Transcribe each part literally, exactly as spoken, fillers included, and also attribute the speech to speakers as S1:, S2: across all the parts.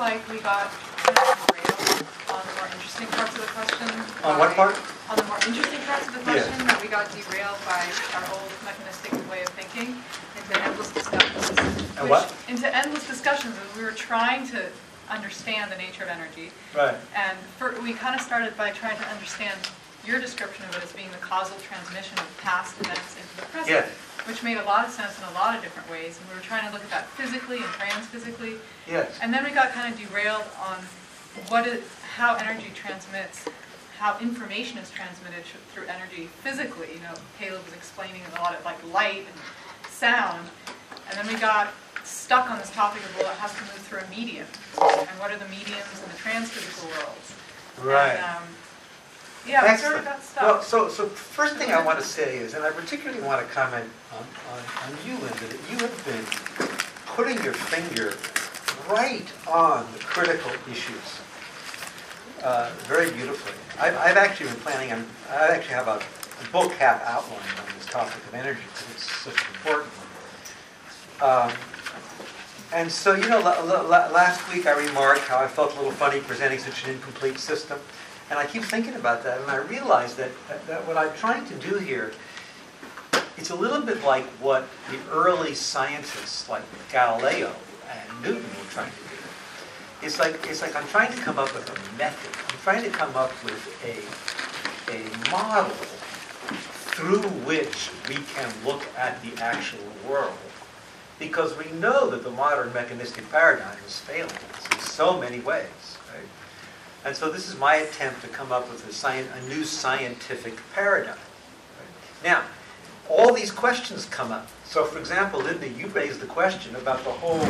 S1: like we got kind of derailed on the more interesting parts of the question.
S2: On what part?
S1: On the more interesting parts of the question,
S2: Yeah.
S1: that we got derailed by our old mechanistic way of thinking into endless discussions.
S2: And
S1: which-
S2: what?
S1: Into endless discussions, as we were trying to understand the nature of energy.
S2: Right.
S1: And for, we kind of started by trying to understand your description of it as being the causal transmission of past events into the present,
S2: Yeah.
S1: which made a lot of sense in a lot of different ways. And we were trying to look at that physically and transphysically.
S2: Yes.
S1: And then we got kind of derailed on what is, how energy transmits, how information is transmitted sh- through energy physically. You know, Caleb was explaining a lot of like light and sound. And then we got stuck on this topic of, well, it has to move through a medium. And what are the mediums in the transphysical worlds?
S2: Right.
S1: And, um, yeah, we sort
S2: Excellent.
S1: of got stuck.
S2: Well, so, so first thing I want to say is, and I particularly want to comment on, on, on you, Linda, that you have been putting your finger right on the critical issues uh, very beautifully. I've, I've actually been planning on, I actually have a, a book half outlined on this topic of energy because it's such an important one. Um, and so, you know, la, la, la, last week I remarked how I felt a little funny presenting such an incomplete system. And I keep thinking about that, and I realize that, that, that what I'm trying to do here, it's a little bit like what the early scientists like Galileo and Newton were trying to do. It's like, it's like I'm trying to come up with a method. I'm trying to come up with a, a model through which we can look at the actual world. Because we know that the modern mechanistic paradigm is failing us in so many ways. Right? And so this is my attempt to come up with a, sci- a new scientific paradigm. Right? Now, all these questions come up. So, for example, Linda, you raised the question about the whole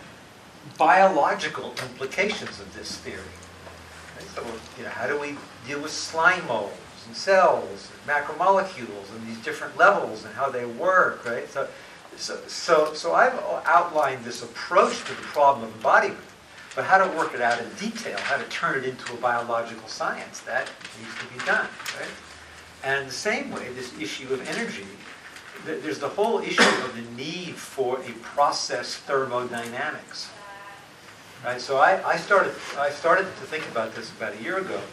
S2: biological implications of this theory. Right? So, you know, how do we deal with slime molds and cells and macromolecules and these different levels and how they work, right? So, so, so, so I've outlined this approach to the problem of embodiment. But how to work it out in detail, how to turn it into a biological science, that needs to be done, right? And the same way, this issue of energy, th- there's the whole issue of the need for a process thermodynamics, right? So I, I started, I started to think about this about a year ago,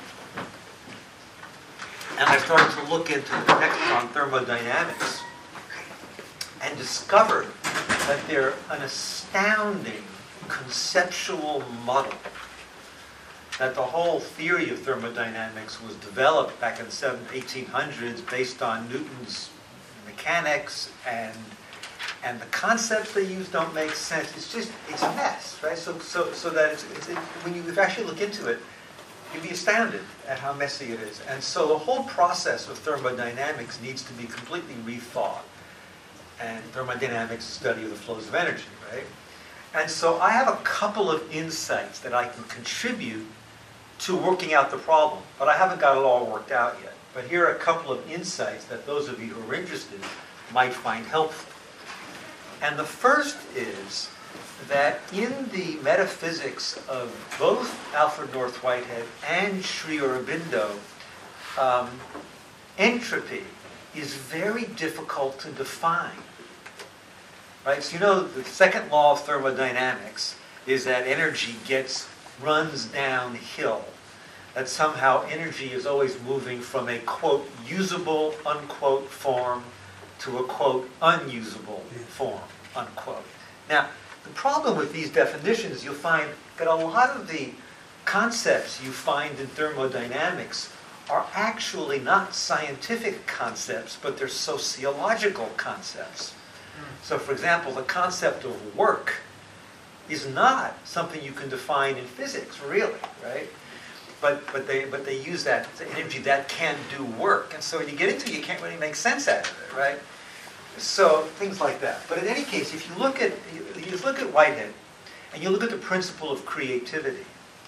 S2: and I started to look into the text on thermodynamics, and discovered that they're an astounding conceptual muddle. That the whole theory of thermodynamics was developed back in the eighteen hundreds based on Newton's mechanics, and and the concepts they use don't make sense. It's just, it's a mess, right? So so so that it's, it's it, when you actually look into it, you'd be astounded at how messy it is. And so the whole process of thermodynamics needs to be completely rethought. And thermodynamics is the study of the flows of energy, right? And so I have a couple of insights that I can contribute to working out the problem, but I haven't got it all worked out yet. But here are a couple of insights that those of you who are interested might find helpful. And the first is that in the metaphysics of both Alfred North Whitehead and Sri Aurobindo, um, entropy is very difficult to define. Right? So you know the second law of thermodynamics is that energy gets runs downhill. That somehow energy is always moving from a, quote, usable, unquote, form to a, quote, unusable form, unquote. Now, the problem with these definitions, you'll find that a lot of the concepts you find in thermodynamics are actually not scientific concepts, but they're sociological concepts. So, for example, the concept of work is not something you can define in physics, really, right? But but they but they use that energy that can do work, and so when you get into it, you can't really make sense out of it, right? So things like that. But in any case, if you look at you look at Whitehead, and you look at the principle of creativity,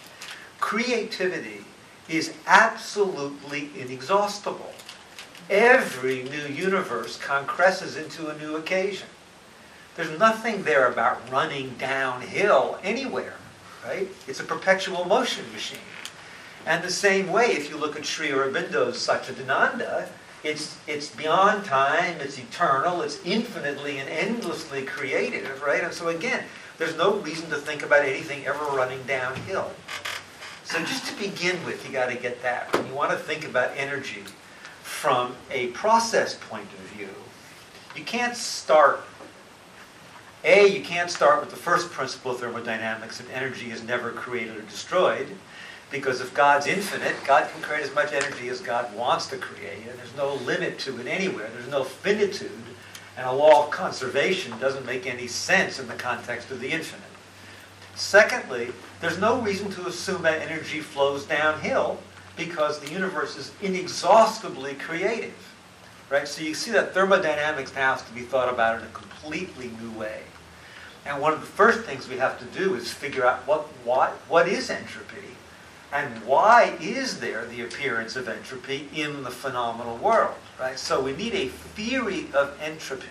S2: creativity is absolutely inexhaustible. Every new universe concresces into a new occasion. There's nothing there about running downhill anywhere, right? It's a perpetual motion machine. And the same way, if you look at Sri Aurobindo's Satchidananda, it's, it's beyond time, it's eternal, it's infinitely and endlessly creative, right? And so again, there's no reason to think about anything ever running downhill. So just to begin with, you got to get that. When you want to think about energy from a process point of view, you can't start, A, you can't start with the first principle of thermodynamics that energy is never created or destroyed, because if God's infinite, God can create as much energy as God wants to create, and there's no limit to it anywhere. There's no finitude, and a law of conservation doesn't make any sense in the context of the infinite. Secondly, there's no reason to assume that energy flows downhill, because the universe is inexhaustibly creative, right? So you see that thermodynamics now has to be thought about in a completely new way. And one of the first things we have to do is figure out what, what, what is entropy, and why is there the appearance of entropy in the phenomenal world, right? So we need a theory of entropy.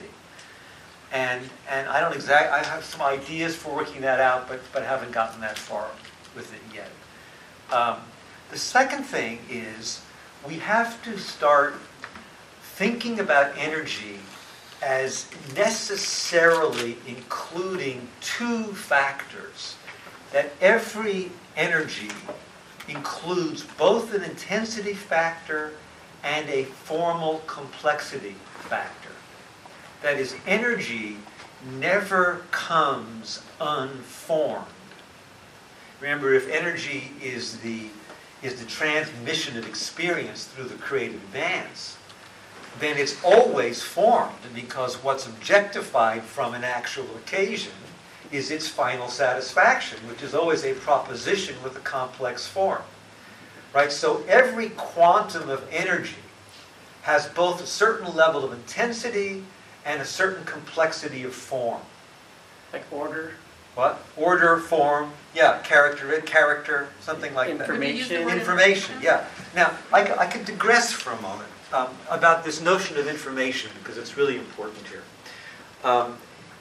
S2: And, and I don't exactly, I have some ideas for working that out, but, but haven't gotten that far with it yet. Um, the second thing is we have to start thinking about energy as necessarily including two factors. That every energy includes both an intensity factor and a formal complexity factor. That is, energy never comes unformed. Remember, if energy is the, is the transmission of experience through the creative advance, then it's always formed, because what's objectified from an actual occasion is its final satisfaction, which is always a proposition with a complex form. Right? So every quantum of energy has both a certain level of intensity and a certain complexity of form.
S3: Like order?
S2: What? Order, form, yeah, character, character, something like
S3: Information.
S2: that. Information, yeah. Now, I, I could digress for a moment um, about this notion of information, because it's really important here. Um,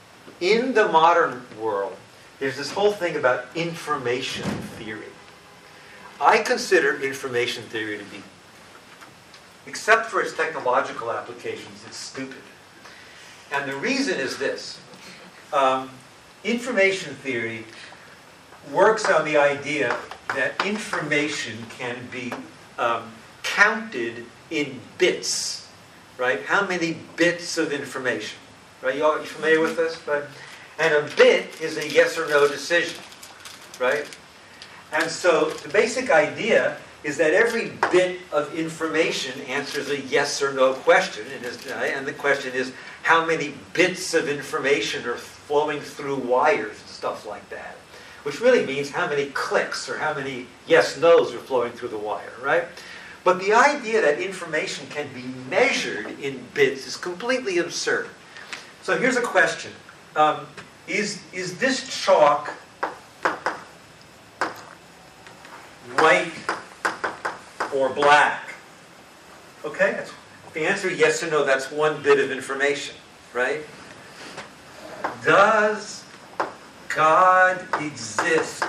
S2: in the modern world, there's this whole thing about information theory. I consider information theory to be, except for its technological applications, it's stupid. And the reason is this. Um, information theory works on the idea that information can be um, counted in bits, right? How many bits of information? Right? You all you familiar with this? Right? And a bit is a yes or no decision, right? And so the basic idea is that every bit of information answers a yes or no question. And, is, and the question is, how many bits of information are flowing through wires and stuff like that? Which really means how many clicks or how many yes-nos are flowing through the wire, right? But the idea that information can be measured in bits is completely absurd. So here's a question. Um, is, is this chalk white or black? Okay, that's, if the answer is yes or no, that's one bit of information, right? Does God exist?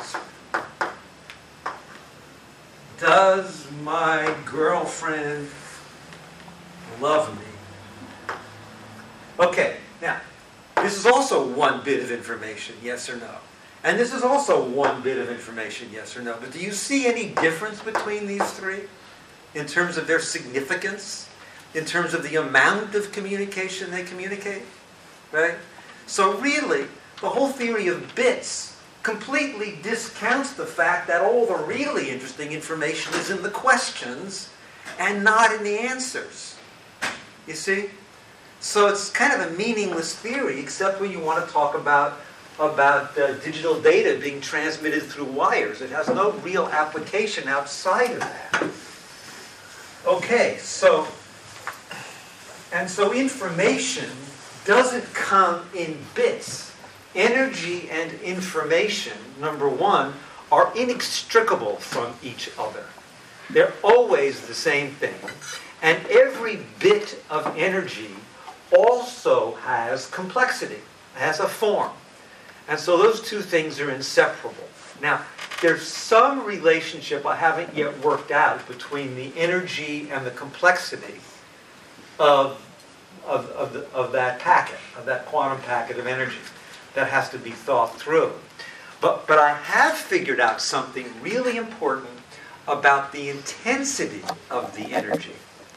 S2: Does my girlfriend love me? Okay, now, this is also one bit of information, yes or no. And this is also one bit of information, yes or no. But do you see any difference between these three in terms of their significance, in terms of the amount of communication they communicate? Right? So really, the whole theory of bits completely discounts the fact that all the really interesting information is in the questions and not in the answers. You see? So it's kind of a meaningless theory, except when you want to talk about about uh, digital data being transmitted through wires. It has no real application outside of that. Okay, so, and so information doesn't come in bits. Energy and information, number one, are inextricable from each other. They're always the same thing. And every bit of energy also has complexity, has a form. And so those two things are inseparable. Now, there's some relationship I haven't yet worked out between the energy and the complexity of, of, of, the, of that packet, of that quantum packet of energy. that has to be thought through. But, but I have figured out something really important about the intensity of the energy.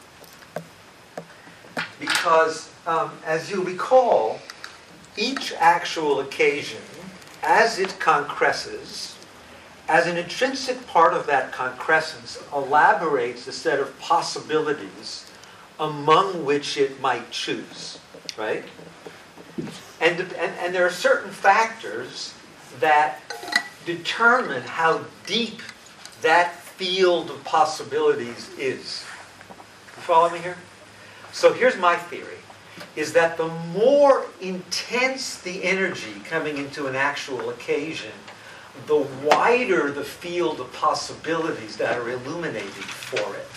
S2: Because, um, as you recall, each actual occasion, as it concresces, as an intrinsic part of that concrescence, elaborates a set of possibilities among which it might choose, right? And, and, and there are certain factors that determine how deep that field of possibilities is. You follow me here? So here's my theory, is that the more intense the energy coming into an actual occasion, the wider the field of possibilities that are illuminated for it.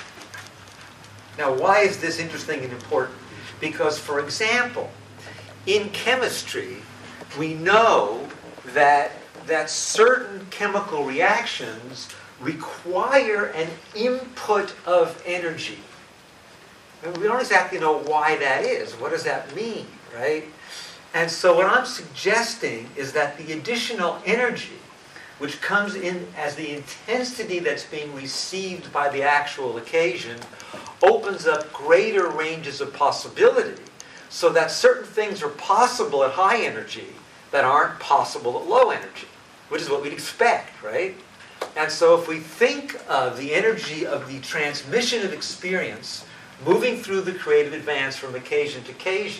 S2: Now, why is this interesting and important? Because, for example, in chemistry, we know that, that certain chemical reactions require an input of energy. And we don't exactly know why that is. What does that mean, right? And so what I'm suggesting is that the additional energy, which comes in as the intensity that's being received by the actual occasion, opens up greater ranges of possibility, so that certain things are possible at high energy that aren't possible at low energy, which is what we'd expect, right? And so if we think of the energy of the transmission of experience moving through the creative advance from occasion to occasion,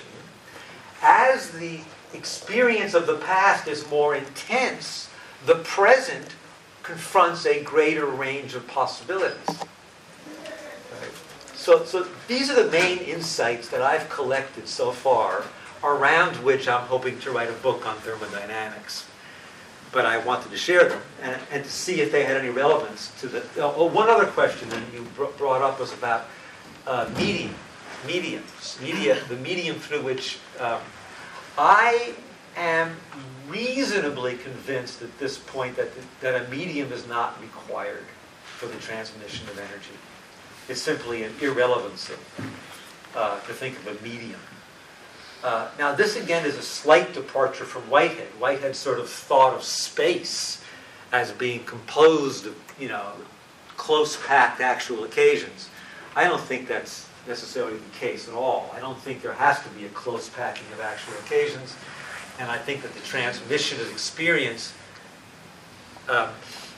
S2: as the experience of the past is more intense, the present confronts a greater range of possibilities. Right? So, so these are the main insights that I've collected so far, around which I'm hoping to write a book on thermodynamics. But I wanted to share them and, and to see if they had any relevance to the... Oh, one other question that you br- brought up was about uh, medium, mediums, media, the medium through which... Um, I am reasonably convinced at this point that, the, that a medium is not required for the transmission of energy. It's simply an irrelevancy uh, to think of a medium. Uh, now, this again is a slight departure from Whitehead. Whitehead sort of thought of space as being composed of, you know, close-packed actual occasions. I don't think that's necessarily the case at all. I don't think there has to be a close packing of actual occasions, and I think that the transmission of experience, um,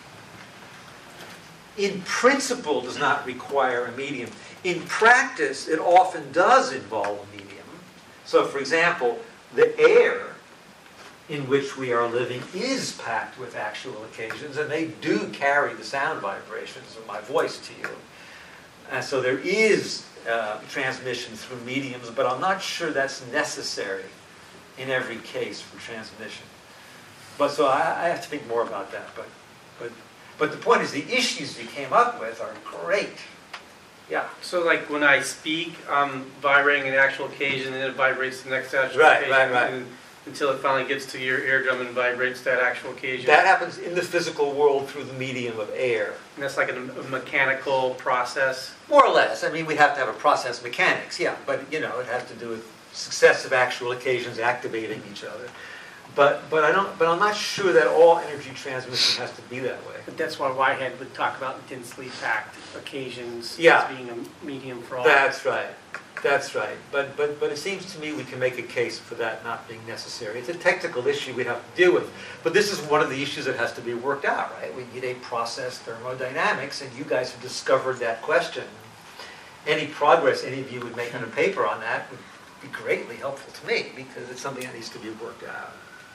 S2: in principle, does not require a medium. In practice, it often does involve a medium. So, for example, the air in which we are living is packed with actual occasions, and they do carry the sound vibrations of my voice to you. And so there is uh, transmission through mediums, but I'm not sure that's necessary in every case for transmission. But so I, I have to think more about that. But, but, but the point is, the issues you came up with are great. Yeah.
S3: So like when I speak, I'm vibrating an actual occasion, and it vibrates the next actual
S2: Right,
S3: occasion.
S2: right, right.
S3: And, until it finally gets to your eardrum and vibrates that actual occasion.
S2: That happens in the physical world through the medium of air.
S3: And that's like a, a mechanical process.
S2: More or less. I mean, we'd have to have a process mechanics, yeah. But, you know, it has to do with successive actual occasions activating each other. But, but, I don't, but I'm not sure that all energy transmission has to be that way.
S3: But that's why Whitehead would talk about densely packed occasions
S2: Yeah.
S3: as being a medium for all.
S2: That's right. That's right. But, but, but it seems to me we can make a case for that not being necessary. It's a technical issue we have to deal with. But this is one of the issues that has to be worked out, right? We need a process thermodynamics, and you guys have discovered that question. Any progress any of you would make on a paper on that would be greatly helpful to me, because it's something that needs to be worked out.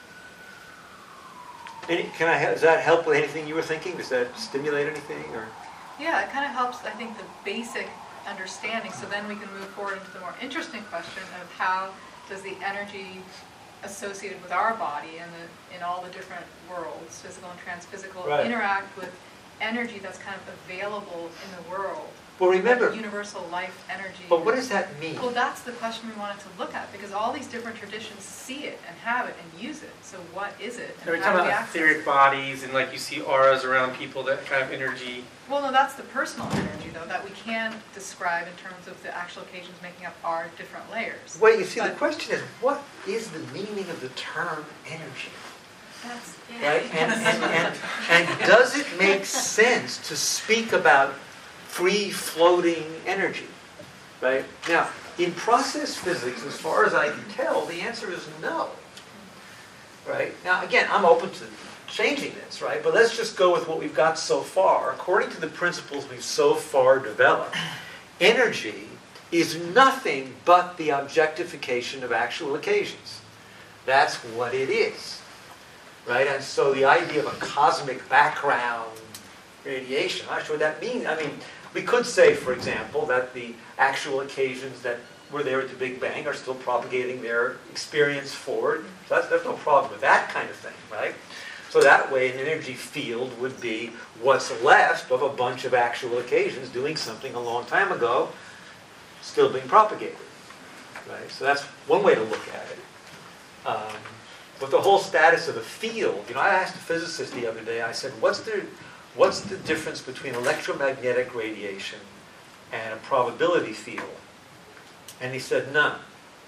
S2: Any, can I, does that help with anything you were thinking? Does that stimulate anything? Or?
S1: Yeah, it kind of helps, I think, the basic understanding, so then we can move forward into the more interesting question of how does the energy associated with our body and the, in all the different worlds, physical and transphysical,
S2: Right.
S1: interact with energy that's kind of available in the world
S2: Well,
S1: like
S2: remember,
S1: universal life energy.
S2: but what does that mean?
S1: Well, that's the question we wanted to look at, because all these different traditions see it and have it and use it. So what is it,
S3: Are we
S1: and how
S3: talking
S1: do we
S3: about
S1: access
S3: etheric
S1: it?
S3: bodies and like you see auras around people, that kind of energy?
S1: Well, no, that's the personal energy, though, that we can describe in terms of the actual occasions making up our different layers.
S2: Well, you see, the
S1: But-
S2: question is, what is the meaning of the term energy?
S1: That's,
S2: Right? And, and, and, and does it make sense to speak about free-floating energy? Right? Now, in process physics, as far as I can tell, the answer is no. Right? Now, again, I'm open to changing this, right? But let's just go with what we've got so far. According to the principles we've so far developed, energy is nothing but the objectification of actual occasions. That's what it is. Right? And so the idea of a cosmic background radiation, I'm not sure what that means. I mean, we could say, for example, that the actual occasions that were there at the Big Bang are still propagating their experience forward. So that's, there's no problem with that kind of thing, right? So that way an energy field would be what's left of a bunch of actual occasions doing something a long time ago, still being propagated. Right? So that's one way to look at it. Um, But the whole status of a field, you know, I asked a physicist the other day, I said, what's the, what's the difference between electromagnetic radiation and a probability field? And he said, none.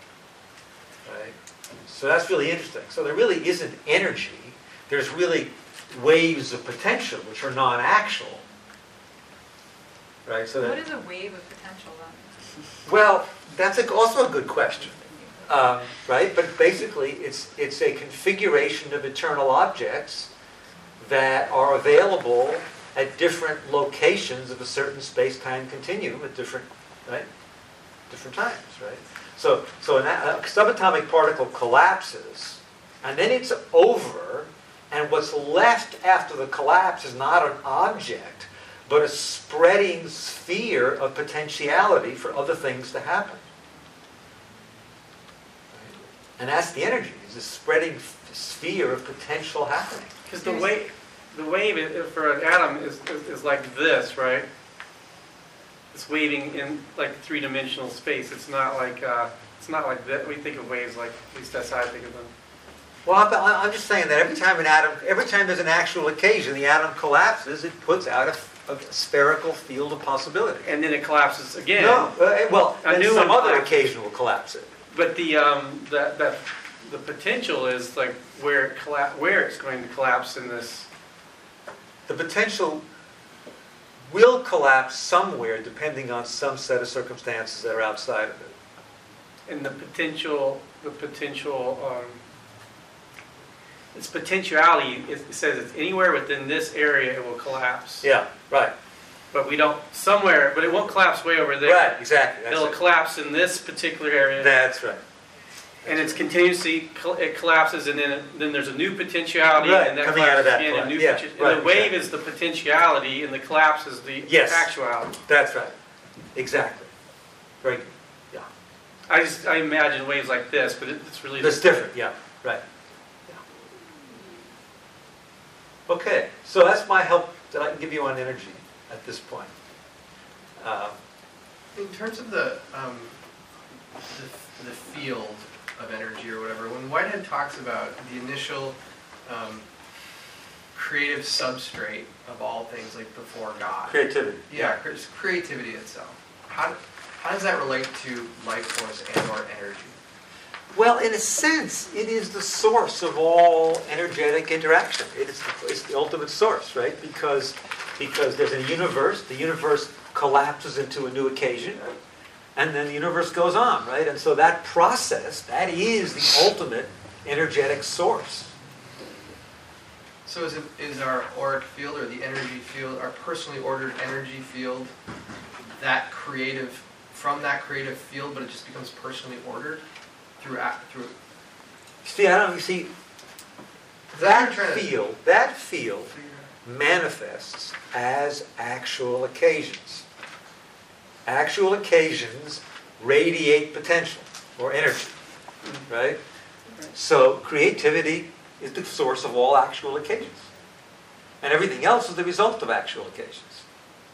S2: Right? So that's really interesting. So there really isn't energy. There's really waves of potential, which are non-actual. Right? So that,
S1: what is a wave of potential, then?
S2: well, that's a, also a good question. Um, right? But basically, it's, it's a configuration of eternal objects that are available at different locations of a certain space-time continuum at different, right? Different times, right? So, so an, a subatomic particle collapses, and then it's over, and what's left after the collapse is not an object, but a spreading sphere of potentiality for other things to happen. And that's the energy, is a spreading f- sphere of potential happening.
S3: Because the wave, the wave i- for an atom is, is, is like this, right? It's waving in like three-dimensional space. It's not like uh, it's not like that. We think of waves like, at least that's how I think of them.
S2: Well, I'm, I'm just saying that every time an atom, every time there's an actual occasion, the atom collapses, it puts out a, a spherical field of possibility.
S3: And then it collapses again.
S2: No, uh, well,
S3: A
S2: then
S3: new
S2: some
S3: one
S2: other
S3: collapses.
S2: occasion will collapse it.
S3: But the um, that that the potential is like where it colla- where it's going to collapse in this.
S2: The potential will collapse somewhere depending on some set of circumstances that are outside of it.
S3: And the potential, the potential, um, its potentiality, it it says it's anywhere within this area it will collapse.
S2: Yeah, right.
S3: But we don't, somewhere, but it won't collapse way over there.
S2: Right, exactly. That's
S3: It'll
S2: it.
S3: collapse in this particular area.
S2: That's right.
S3: And it's continuously, col- it collapses, and then it, then there's a new potentiality,
S2: Right,
S3: and that
S2: coming out of
S3: collapses
S2: that
S3: again, and
S2: point.
S3: new
S2: Yeah,
S3: poten-
S2: right,
S3: and the wave
S2: exactly.
S3: is the potentiality, and the collapse is the
S2: Yes.
S3: actuality.
S2: That's right. Exactly. Very good. Yeah.
S3: I just, I imagine waves like this, but it, it's really
S2: That's different, yeah, right. Yeah. Okay, so that's my help that I can give you on energy at this point. Um,
S4: In terms of the, um, the the field of energy or whatever, when Whitehead talks about the initial um, creative substrate of all things, like before God,
S2: creativity.
S4: yeah, cre- creativity itself. How how does that relate to life force and or energy?
S2: Well, in a sense, it is the source of all energetic interaction. It is the, it's the ultimate source, right? Because because there's a universe, the universe collapses into a new occasion, and then the universe goes on, right? And so that process, that is the ultimate energetic source.
S4: So is it is our auric field or the energy field, our personally ordered energy field, that creative from that creative field, but it just becomes personally ordered through act through.
S2: See, I don't. You see, that field, that field manifests as actual occasions. Actual occasions radiate potential or energy, right? So creativity is the source of all actual occasions, and everything else is the result of actual occasions.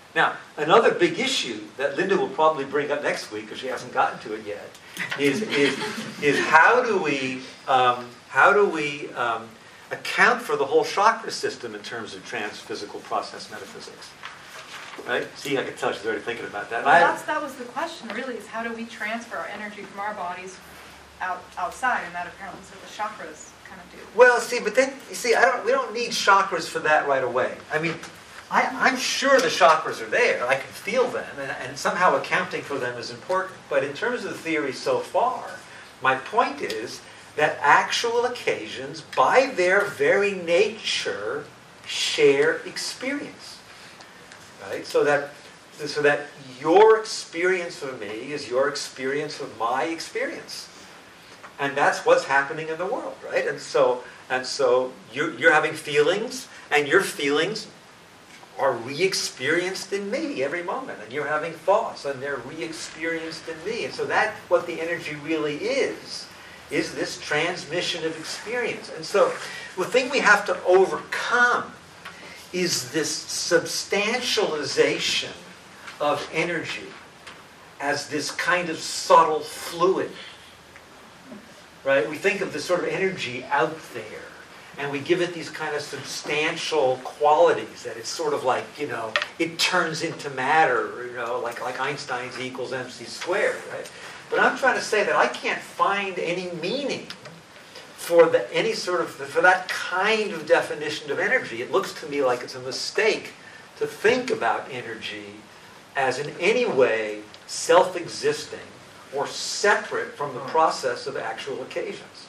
S2: Now, another big issue that Linda will probably bring up next week, because she hasn't gotten to it yet, is, is, is how do we, um, how do we um, account for the whole chakra system in terms of trans-physical process metaphysics? Right? See, I can tell she's already thinking about that.
S1: Well,
S2: I-
S1: that's, that was the question, really, is how do we transfer our energy from our bodies out outside, and that apparently is what the chakras kind of do.
S2: Well, see, but then, you see, I don't, we don't need chakras for that right away. I mean, I, I'm sure the chakras are there. I can feel them, and, and somehow accounting for them is important. But in terms of the theory so far, my point is that actual occasions, by their very nature, share experience. Right? So that, so that your experience of me is your experience of my experience. And that's what's happening in the world, right? And so, and so you're, you're having feelings, and your feelings are re-experienced in me every moment. And you're having thoughts, and they're re-experienced in me. And so that's what the energy really is, is this transmission of experience. And so the thing we have to overcome is this substantialization of energy as this kind of subtle fluid. Right? We think of the sort of energy out there, and we give it these kind of substantial qualities, that it's sort of like, you know, it turns into matter, you know, like, like Einstein's E equals mc squared, right? But I'm trying to say that I can't find any meaning for the, any sort of, for that kind of definition of energy. It looks to me like it's a mistake to think about energy as in any way self-existing or separate from the process of actual occasions.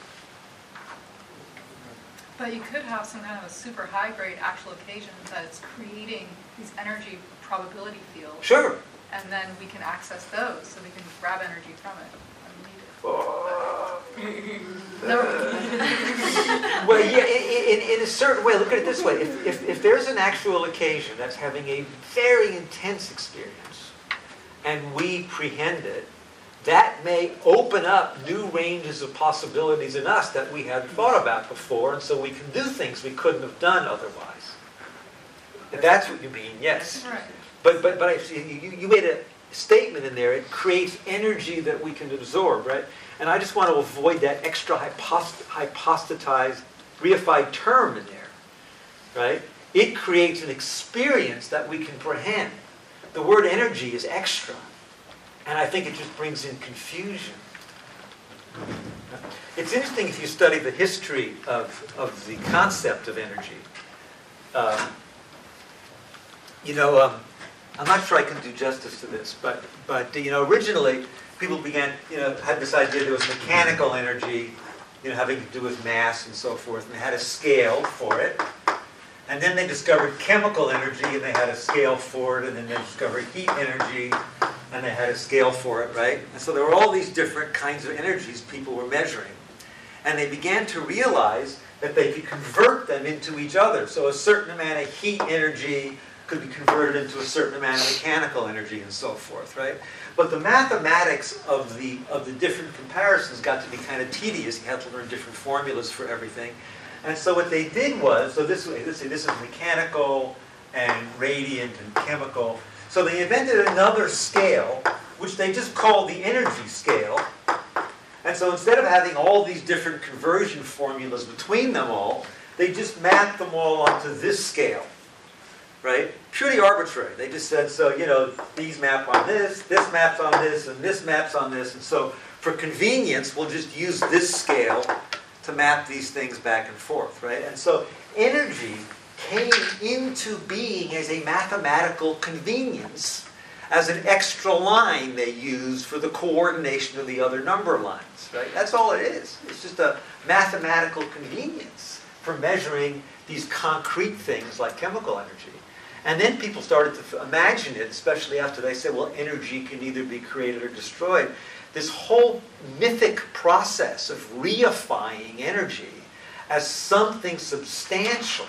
S1: But you could have some kind of a super high-grade actual occasion that's creating these energy probability fields.
S2: Sure.
S1: And then we can access those, so we can grab energy from it when needed. No.
S2: Well, yeah, in, in, in a certain way, look at it this way. If, if, if there's an actual occasion that's having a very intense experience, and we prehend it, that may open up new ranges of possibilities in us that we hadn't thought about before, and so we can do things we couldn't have done otherwise. If that's what you mean, yes.
S1: Right.
S2: But but but I, you, you made a statement in there. It creates energy that we can absorb, right? And I just want to avoid that extra hypost- hypostatized, reified term in there, right? It creates an experience that we can prehend. The word energy is extra. And I think it just brings in confusion. It's interesting if you study the history of, of the concept of energy. Um, you know, um, I'm not sure I can do justice to this, but, but you know, originally people began, you know, had this idea there was mechanical energy, you know, having to do with mass and so forth, and they had a scale for it. And then they discovered chemical energy, and they had a scale for it, and then they discovered heat energy, and they had a scale for it, right? And so there were all these different kinds of energies people were measuring. And they began to realize that they could convert them into each other. So a certain amount of heat energy could be converted into a certain amount of mechanical energy and so forth, right? But the mathematics of the, of the different comparisons got to be kind of tedious. You had to learn different formulas for everything. And so what they did was, so this, this, this is mechanical and radiant and chemical. So they invented another scale, which they just called the energy scale. And so instead of having all these different conversion formulas between them all, they just mapped them all onto this scale, right? Purely arbitrary. They just said, so, you know, these map on this, this maps on this, and this maps on this. And so for convenience, we'll just use this scale to map these things back and forth, right? And so energy came into being as a mathematical convenience, as an extra line they used for the coordination of the other number lines, right? That's all it is. It's just a mathematical convenience for measuring these concrete things like chemical energy. And then people started to imagine it, especially after they said, well, energy can either be created or destroyed. This whole mythic process of reifying energy as something substantial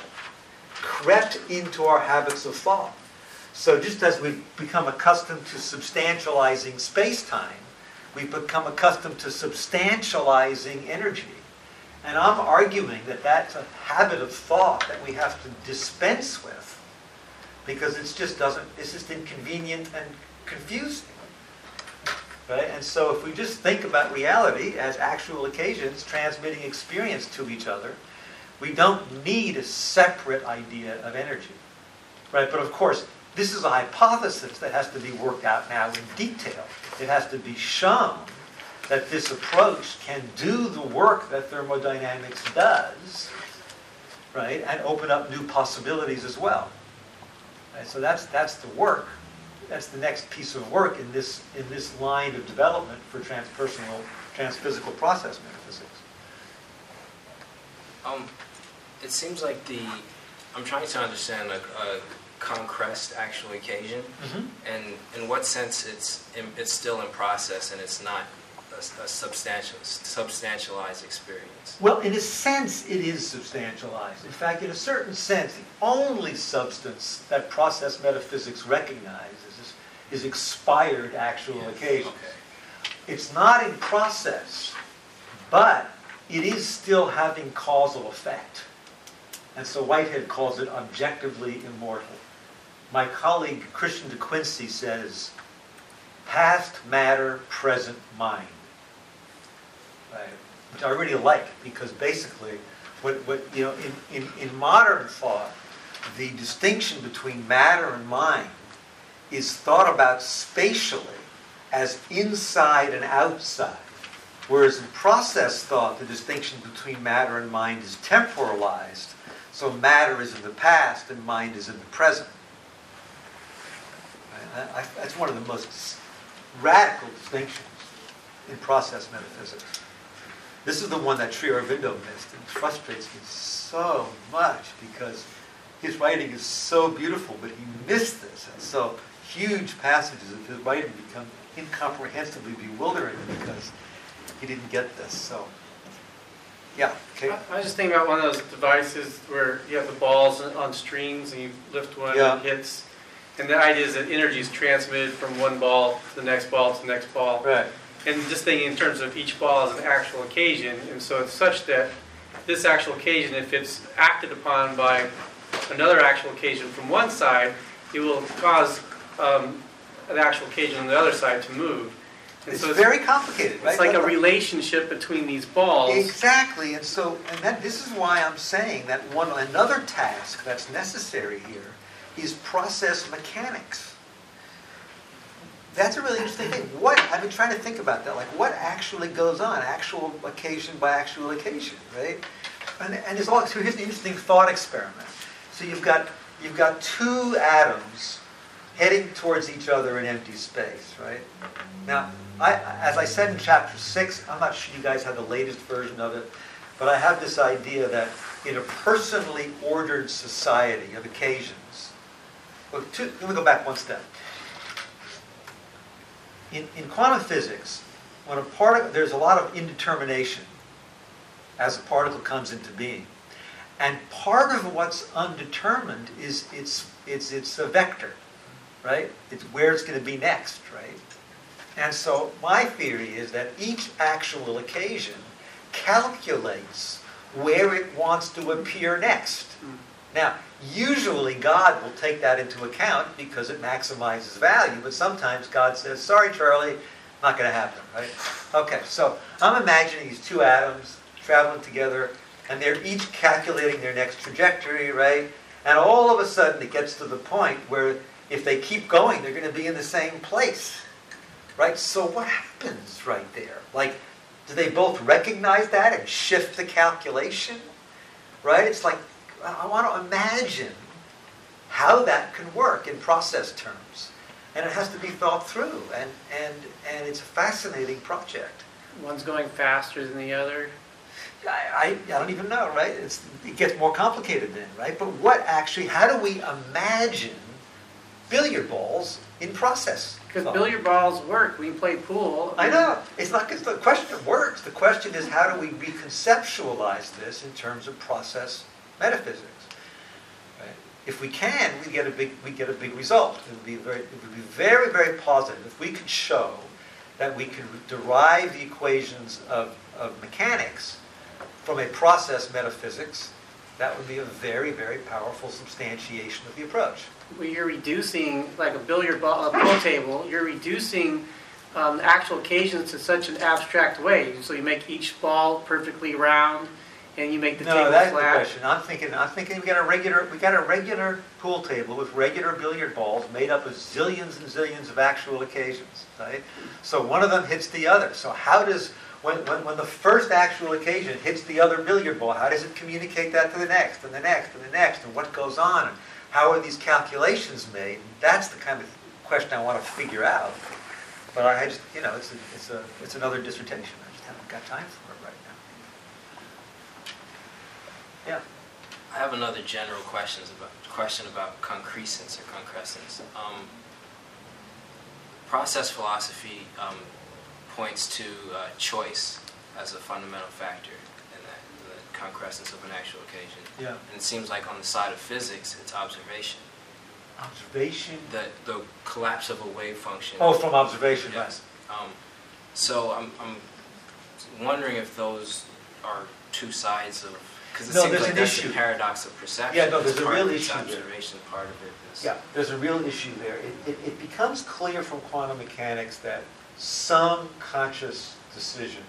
S2: crept into our habits of thought. So just as we've become accustomed to substantializing space-time, we've become accustomed to substantializing energy. And I'm arguing that that's a habit of thought that we have to dispense with, because it's just doesn't, it's just inconvenient and confusing. Right? And so if we just think about reality as actual occasions transmitting experience to each other, we don't need a separate idea of energy. Right? But of course, this is a hypothesis that has to be worked out now in detail. It has to be shown that this approach can do the work that thermodynamics does, right, and open up new possibilities as well. Right? So that's that's the work. That's the next piece of work in this in this line of development for transpersonal, transphysical process metaphysics.
S5: Um, it seems like the I'm trying to understand a, a concrete actual occasion,
S2: Mm-hmm.
S5: and in what sense it's in, it's still in process and it's not a, a substantial substantialized experience.
S2: Well, in a sense, it is substantialized. In fact, in a certain sense, the only substance that process metaphysics recognizes is, is expired actual
S5: Yeah.
S2: occasions.
S5: Okay.
S2: It's not in process, but it is still having causal effect. And so Whitehead calls it objectively immortal. My colleague Christian de Quincey says, past matter, present mind. Right? Which I really like, because basically, what, what you know, in, in, in modern thought, the distinction between matter and mind is thought about spatially as inside and outside. Whereas in process thought, the distinction between matter and mind is temporalized. So matter is in the past and mind is in the present. Right? I, I, that's one of the most radical distinctions in process metaphysics. This is the one that Sri Aurobindo missed, and it frustrates me so much because his writing is so beautiful, but he missed this. And so huge passages of his writing become incomprehensibly bewildering because he didn't get this. So, yeah, okay.
S3: I I was just thinking about one of those devices where you have the balls on strings and you lift one
S2: Yeah.
S3: and it hits. And the idea is that energy is transmitted from one ball to the next ball to the next ball.
S2: Right.
S3: And just thinking in terms of each ball as an actual occasion. And so it's such that this actual occasion, if it's acted upon by another actual occasion from one side, it will cause um, an actual occasion on the other side to move. And
S2: It's
S3: so
S2: very complicated, right?
S3: it's like a
S2: But-
S3: relationship between these balls.
S2: Exactly, and so, and that, this is why I'm saying that one another task that's necessary here is process mechanics. That's a really interesting thing. What, I've been trying to think about that, like what actually goes on, actual occasion by actual occasion, right? And, and it's all, so here's the interesting thought experiment. So you've got, you've got two atoms heading towards each other in empty space, right? Now, I, as I said in chapter six, I'm not sure you guys have the latest version of it, but I have this idea that in a personally ordered society of occasions, well, two, let me go back one step. In, in quantum physics, when a particle, there's a lot of indetermination as a particle comes into being. And part of what's undetermined is its, it's, it's a vector, right? It's where it's going to be next, right? And so my theory is that each actual occasion calculates where it wants to appear next. Now, usually God will take that into account because it maximizes value, but sometimes God says, sorry, Charlie, not going to happen, right? Okay, so I'm imagining these two atoms traveling together, and they're each calculating their next trajectory, right? And all of a sudden it gets to the point where if they keep going, they're going to be in the same place, right? So what happens right there? Like, do they both recognize that and shift the calculation, right? It's like, I want to imagine how that can work in process terms. And it has to be thought through, and, and, and it's a fascinating project.
S3: One's going faster than the other.
S2: I, I, I don't even know, right? It's, it gets more complicated then, right? But what actually, how do we imagine billiard balls in process?
S3: Because
S2: thought?
S3: billiard balls work. We can play pool.
S2: I know. It's not it's the question of works. The question is how do we reconceptualize this in terms of process metaphysics? Right? If we can, we get a big we get a big result. It would be very it would be very very positive if we could show that we can derive the equations of, of mechanics from a process metaphysics that would be a very, very powerful substantiation of the approach.
S3: Well, you're reducing, like a billiard ball, a pool table, you're reducing um, the actual occasions to such an abstract way. So you make each ball perfectly round, and you make the
S2: No,
S3: table
S2: that's the
S3: flat.
S2: question. I'm thinking, I'm thinking we got a regular, we got a regular pool table with regular billiard balls made up of zillions and zillions of actual occasions, right? So one of them hits the other. So how does, when, when, when the first actual occasion hits the other billiard ball, how does it communicate that to the next, and the next, and the next, and what goes on? And how are these calculations made? That's the kind of question I want to figure out. But I just, you know, it's a, it's a, it's another dissertation. I just haven't got time for it right now. Yeah.
S5: I have another general questions about question about concrescence or concrescence. Um, process philosophy um, points to uh, choice as a fundamental factor in that, the concrescence of an actual occasion.
S2: Yeah.
S5: And it seems like on the side of physics, it's observation.
S2: Observation?
S5: The the collapse of a wave function.
S2: Oh, from observation,
S5: Yes. Um, so I'm I'm wondering if those are two sides of, because it
S2: No,
S5: seems
S2: there's
S5: like
S2: an
S5: that's
S2: issue.
S5: the paradox of perception.
S2: Yeah, no, there's
S5: It's
S2: a
S5: part
S2: real
S5: of it's
S2: issue there.
S5: observation, part of it is.
S2: Yeah, there's a real issue there. It, it, it becomes clear from quantum mechanics that some conscious decision,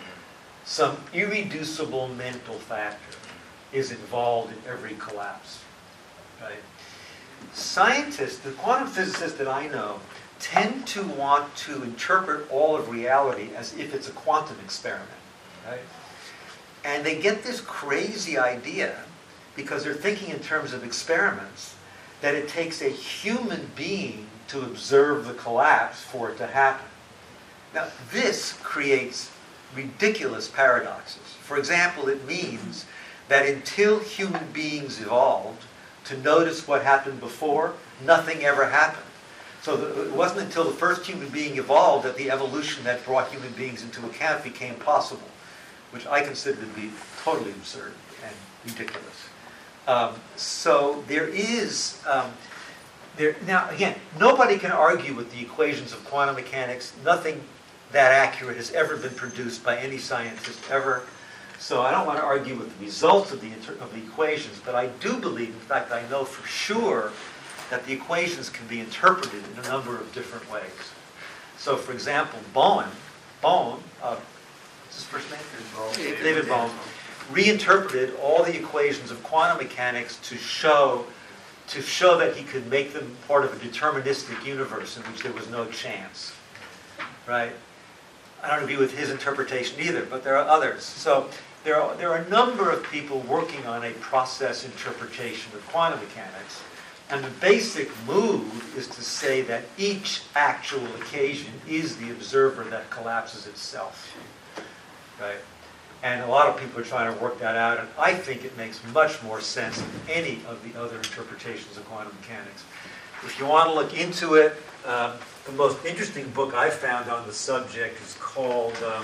S2: some irreducible mental factor is involved in every collapse, right? Scientists, the quantum physicists that I know, tend to want to interpret all of reality as if it's a quantum experiment, right? And they get this crazy idea, because they're thinking in terms of experiments, that it takes a human being to observe the collapse for it to happen. Now, this creates ridiculous paradoxes. For example, it means that until human beings evolved to notice what happened before, nothing ever happened. So the, it wasn't until the first human being evolved that the evolution that brought human beings into account became possible, which I consider to be totally absurd and ridiculous. Um, so there is, um, there now again, nobody can argue with the equations of quantum mechanics. Nothing that accurate has ever been produced by any scientist ever. So I don't want to argue with the results of the, inter- of the equations, but I do believe, in fact I know for sure, that the equations can be interpreted in a number of different ways. So for example, Bohm, Bohm, uh, what's his first name?
S4: David.
S2: David Bohm, reinterpreted all the equations of quantum mechanics to show, to show that he could make them part of a deterministic universe in which there was no chance, right? I don't agree with his interpretation either, but there are others. So there are, there are a number of people working on a process interpretation of quantum mechanics. And the basic move is to say that each actual occasion is the observer that collapses itself, right? And a lot of people are trying to work that out, and I think it makes much more sense than any of the other interpretations of quantum mechanics. If you want to look into it, um, the most interesting book I found on the subject is called um,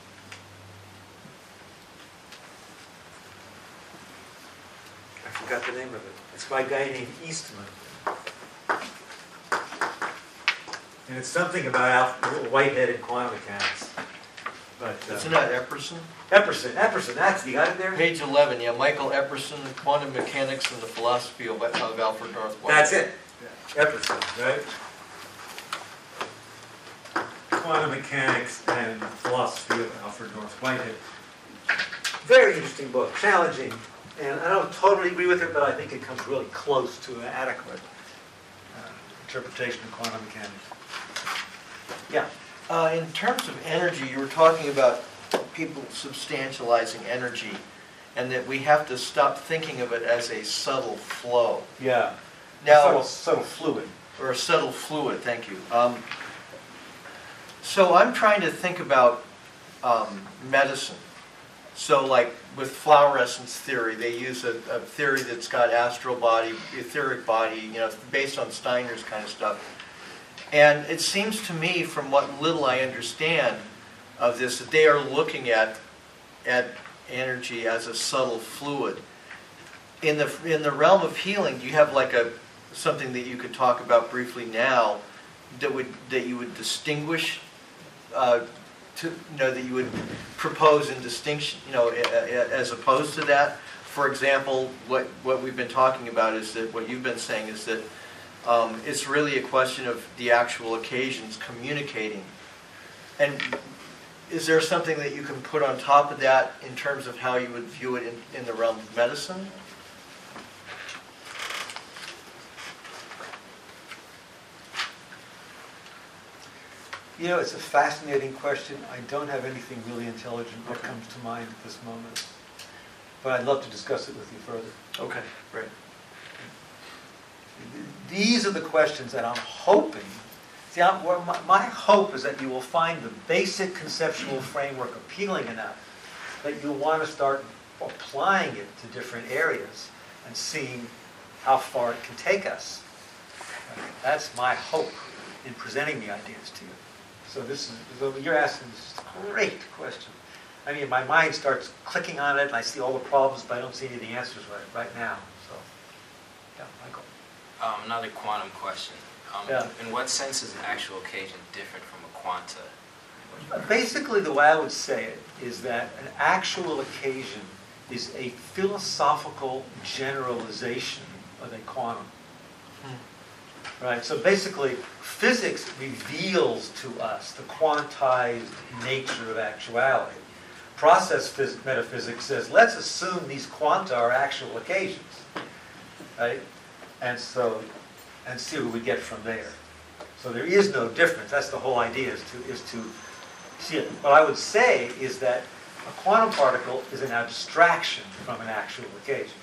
S2: I forgot the name of it. It's by a guy named Eastman. And it's something about white-headed quantum mechanics. But, uh,
S6: Isn't that Epperson?
S2: Epperson, Epperson, that's, you got it there?
S6: Page eleven, yeah, Michael Epperson, Quantum Mechanics and the Philosophy of, of Alfred North Whitehead.
S2: That's it. Epperson, right? Quantum Mechanics and Philosophy of Alfred North Whitehead. Very interesting book, challenging. And I don't totally agree with it, but I think it comes really close to an adequate uh, interpretation of quantum mechanics. Yeah.
S6: Uh, in terms of energy, you were talking about people substantializing energy, and that we have to stop thinking of it as a subtle flow.
S2: Yeah.
S6: Now,
S2: subtle, subtle fluid.
S6: or a subtle fluid, thank you. Um, so I'm trying to think about um, medicine. So like with fluorescence theory, they use a, a theory that's got astral body, etheric body, you know, based on Steiner's kind of stuff. And it seems to me, from what little I understand of this, that they are looking at at energy as a subtle fluid. In the in the realm of healing, do you have like a something that you could talk about briefly now that would that you would distinguish, uh, to you know that you would propose in distinction, you know, a, a, as opposed to that for example, what, what we've been talking about is that, what you've been saying is that um, it's really a question of the actual occasions communicating. And is there something that you can put on top of that in terms of how you would view it in, in the realm of medicine?
S2: You know, it's a fascinating question. I don't have anything really intelligent that comes to mind at this moment. But I'd love to discuss it with you further.
S6: Okay, great.
S2: These are the questions that I'm hoping. See, I'm, well, my, my hope is that you will find the basic conceptual framework appealing enough that you'll want to start applying it to different areas and seeing how far it can take us. That's my hope in presenting the ideas to you. So this is, so you're asking this great question. I mean, my mind starts clicking on it, and I see all the problems, but I don't see any of the answers right, right now. So, yeah, Michael.
S5: Um, another quantum question. Um,
S2: Yeah.
S5: In what sense is an actual occasion different from a quanta?
S2: Basically, the way I would say it is that an actual occasion is a philosophical generalization of a quantum. Right? So basically, physics reveals to us the quantized nature of actuality. Process phys- metaphysics says, let's assume these quanta are actual occasions. Right? And so, and see what we get from there. So there is no difference. That's the whole idea, is to, is to see it. What I would say is that a quantum particle is an abstraction from an actual occasion.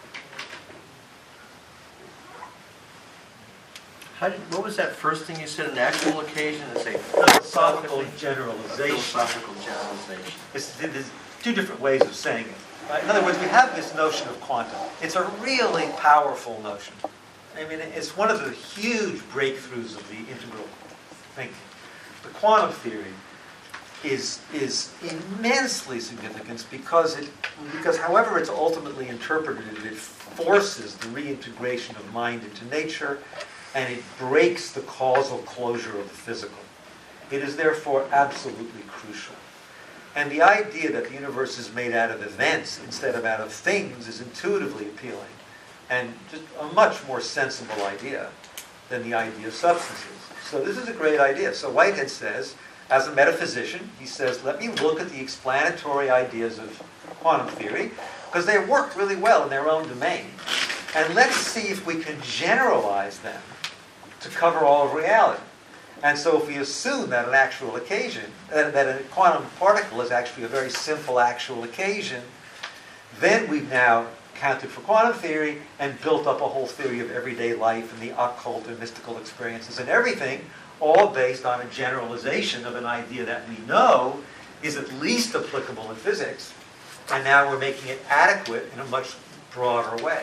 S6: How did, what was that first thing you said? An actual occasion? It's a
S2: Philosophical
S6: a
S2: generalization.
S6: philosophical generalization.
S2: It's, there's two different ways of saying it. Right? In other words, we have this notion of quantum. It's a really powerful notion. I mean, it's one of the huge breakthroughs of the integral thinking. The quantum theory is is immensely significant because it because however it's ultimately interpreted, it forces the reintegration of mind into nature, and it breaks the causal closure of the physical. It is therefore absolutely crucial. And the idea that the universe is made out of events instead of out of things is intuitively appealing, and just a much more sensible idea than the idea of substances. So this is a great idea. So Whitehead says, as a metaphysician, he says, let me look at the explanatory ideas of quantum theory, because they work really well in their own domain. And let's see if we can generalize them to cover all of reality. And so if we assume that an actual occasion, that, that a quantum particle is actually a very simple actual occasion, then we've now accounted for quantum theory and built up a whole theory of everyday life and the occult and mystical experiences and everything, all based on a generalization of an idea that we know is at least applicable in physics, and now we're making it adequate in a much broader way.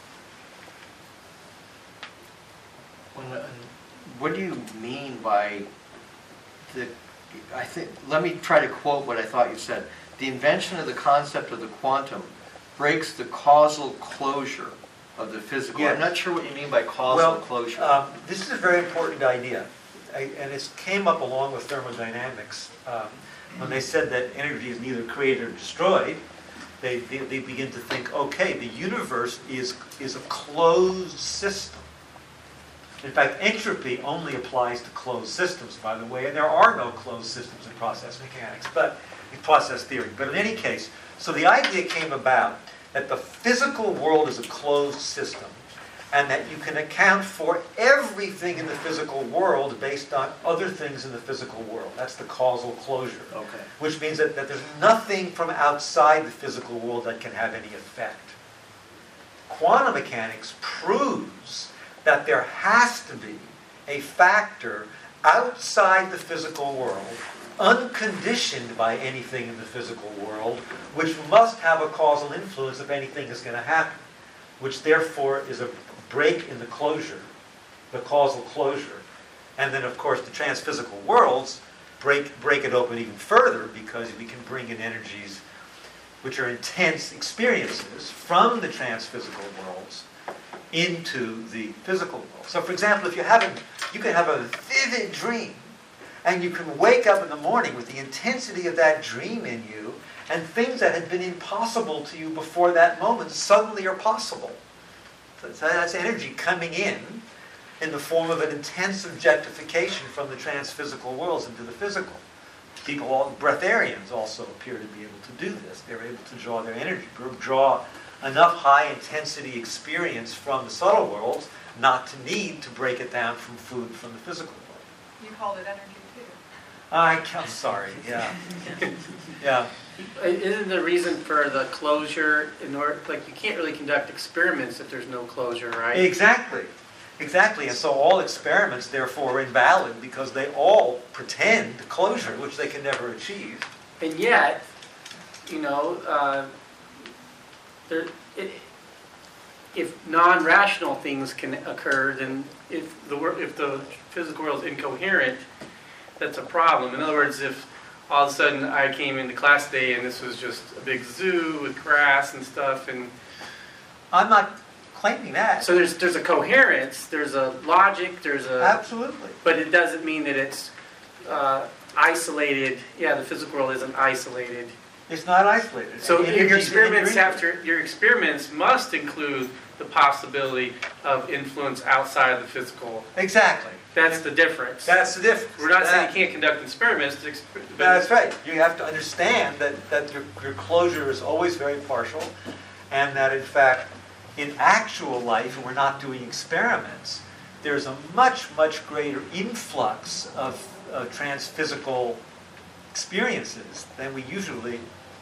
S6: What do you mean by the, I think, let me try to quote what I thought you said. The invention of the concept of the quantum breaks the causal closure of the physical.
S2: Yes.
S6: I'm not sure what you mean by causal
S2: Well,
S6: closure.
S2: um, this is a very important idea, I, and it came up along with thermodynamics. Um, when they said that energy is neither created or destroyed, they, they, they begin to think, okay, the universe is, is a closed system. In fact, entropy only applies to closed systems, by the way, and there are no closed systems in process mechanics, but in process theory. But in any case, so the idea came about that the physical world is a closed system, and that you can account for everything in the physical world based on other things in the physical world. That's the causal closure.
S6: Okay.
S2: Which means that, that there's nothing from outside the physical world that can have any effect. Quantum mechanics proves that there has to be a factor outside the physical world, unconditioned by anything in the physical world, which must have a causal influence if anything is going to happen, which therefore is a break in the closure, the causal closure. And then, of course, the transphysical worlds break, break it open even further, because we can bring in energies which are intense experiences from the transphysical worlds into the physical world. So, for example, if you have a, you can have a vivid dream, and you can wake up in the morning with the intensity of that dream in you, And things that had been impossible to you before that moment suddenly are possible. So that's energy coming in in the form of an intense objectification from the transphysical worlds into the physical. People, all, breatharians also appear to be able to do this. They're able to draw their energy, draw enough high-intensity experience from the subtle worlds not to need to break it down from food from the physical world.
S1: You called it energy too.
S2: I, I'm sorry, yeah. Yeah.
S3: Isn't the reason for the closure in order, like you can't really conduct experiments if there's no closure, right?
S2: Exactly. Exactly. And so all experiments, therefore, are invalid because they all pretend closure, which they can never achieve.
S3: And yet, you know, uh, there, it, if non-rational things can occur, then if the wor- if the physical world is incoherent, that's a problem. In other words, if all of a sudden I came into class today and this was just a big zoo with grass and stuff, and
S2: I'm not claiming that.
S3: so there's there's a coherence, there's a logic, there's a
S2: Absolutely.
S3: but it doesn't mean that it's uh, isolated. Yeah, the physical world isn't isolated.
S2: It's not isolated.
S3: So
S2: And
S3: your
S2: energy's
S3: experiments
S2: integrated.
S3: after your experiments must include the possibility of influence outside of the physical.
S2: Exactly.
S3: That's the difference.
S2: That's the difference.
S3: We're not saying
S2: That-
S3: you can't conduct experiments. To exp- but
S2: That's right. You have to understand that, that your, your closure is always very partial, and that in fact, in actual life, when we're not doing experiments, there's a much, much greater influx of, of transphysical experiences than we usually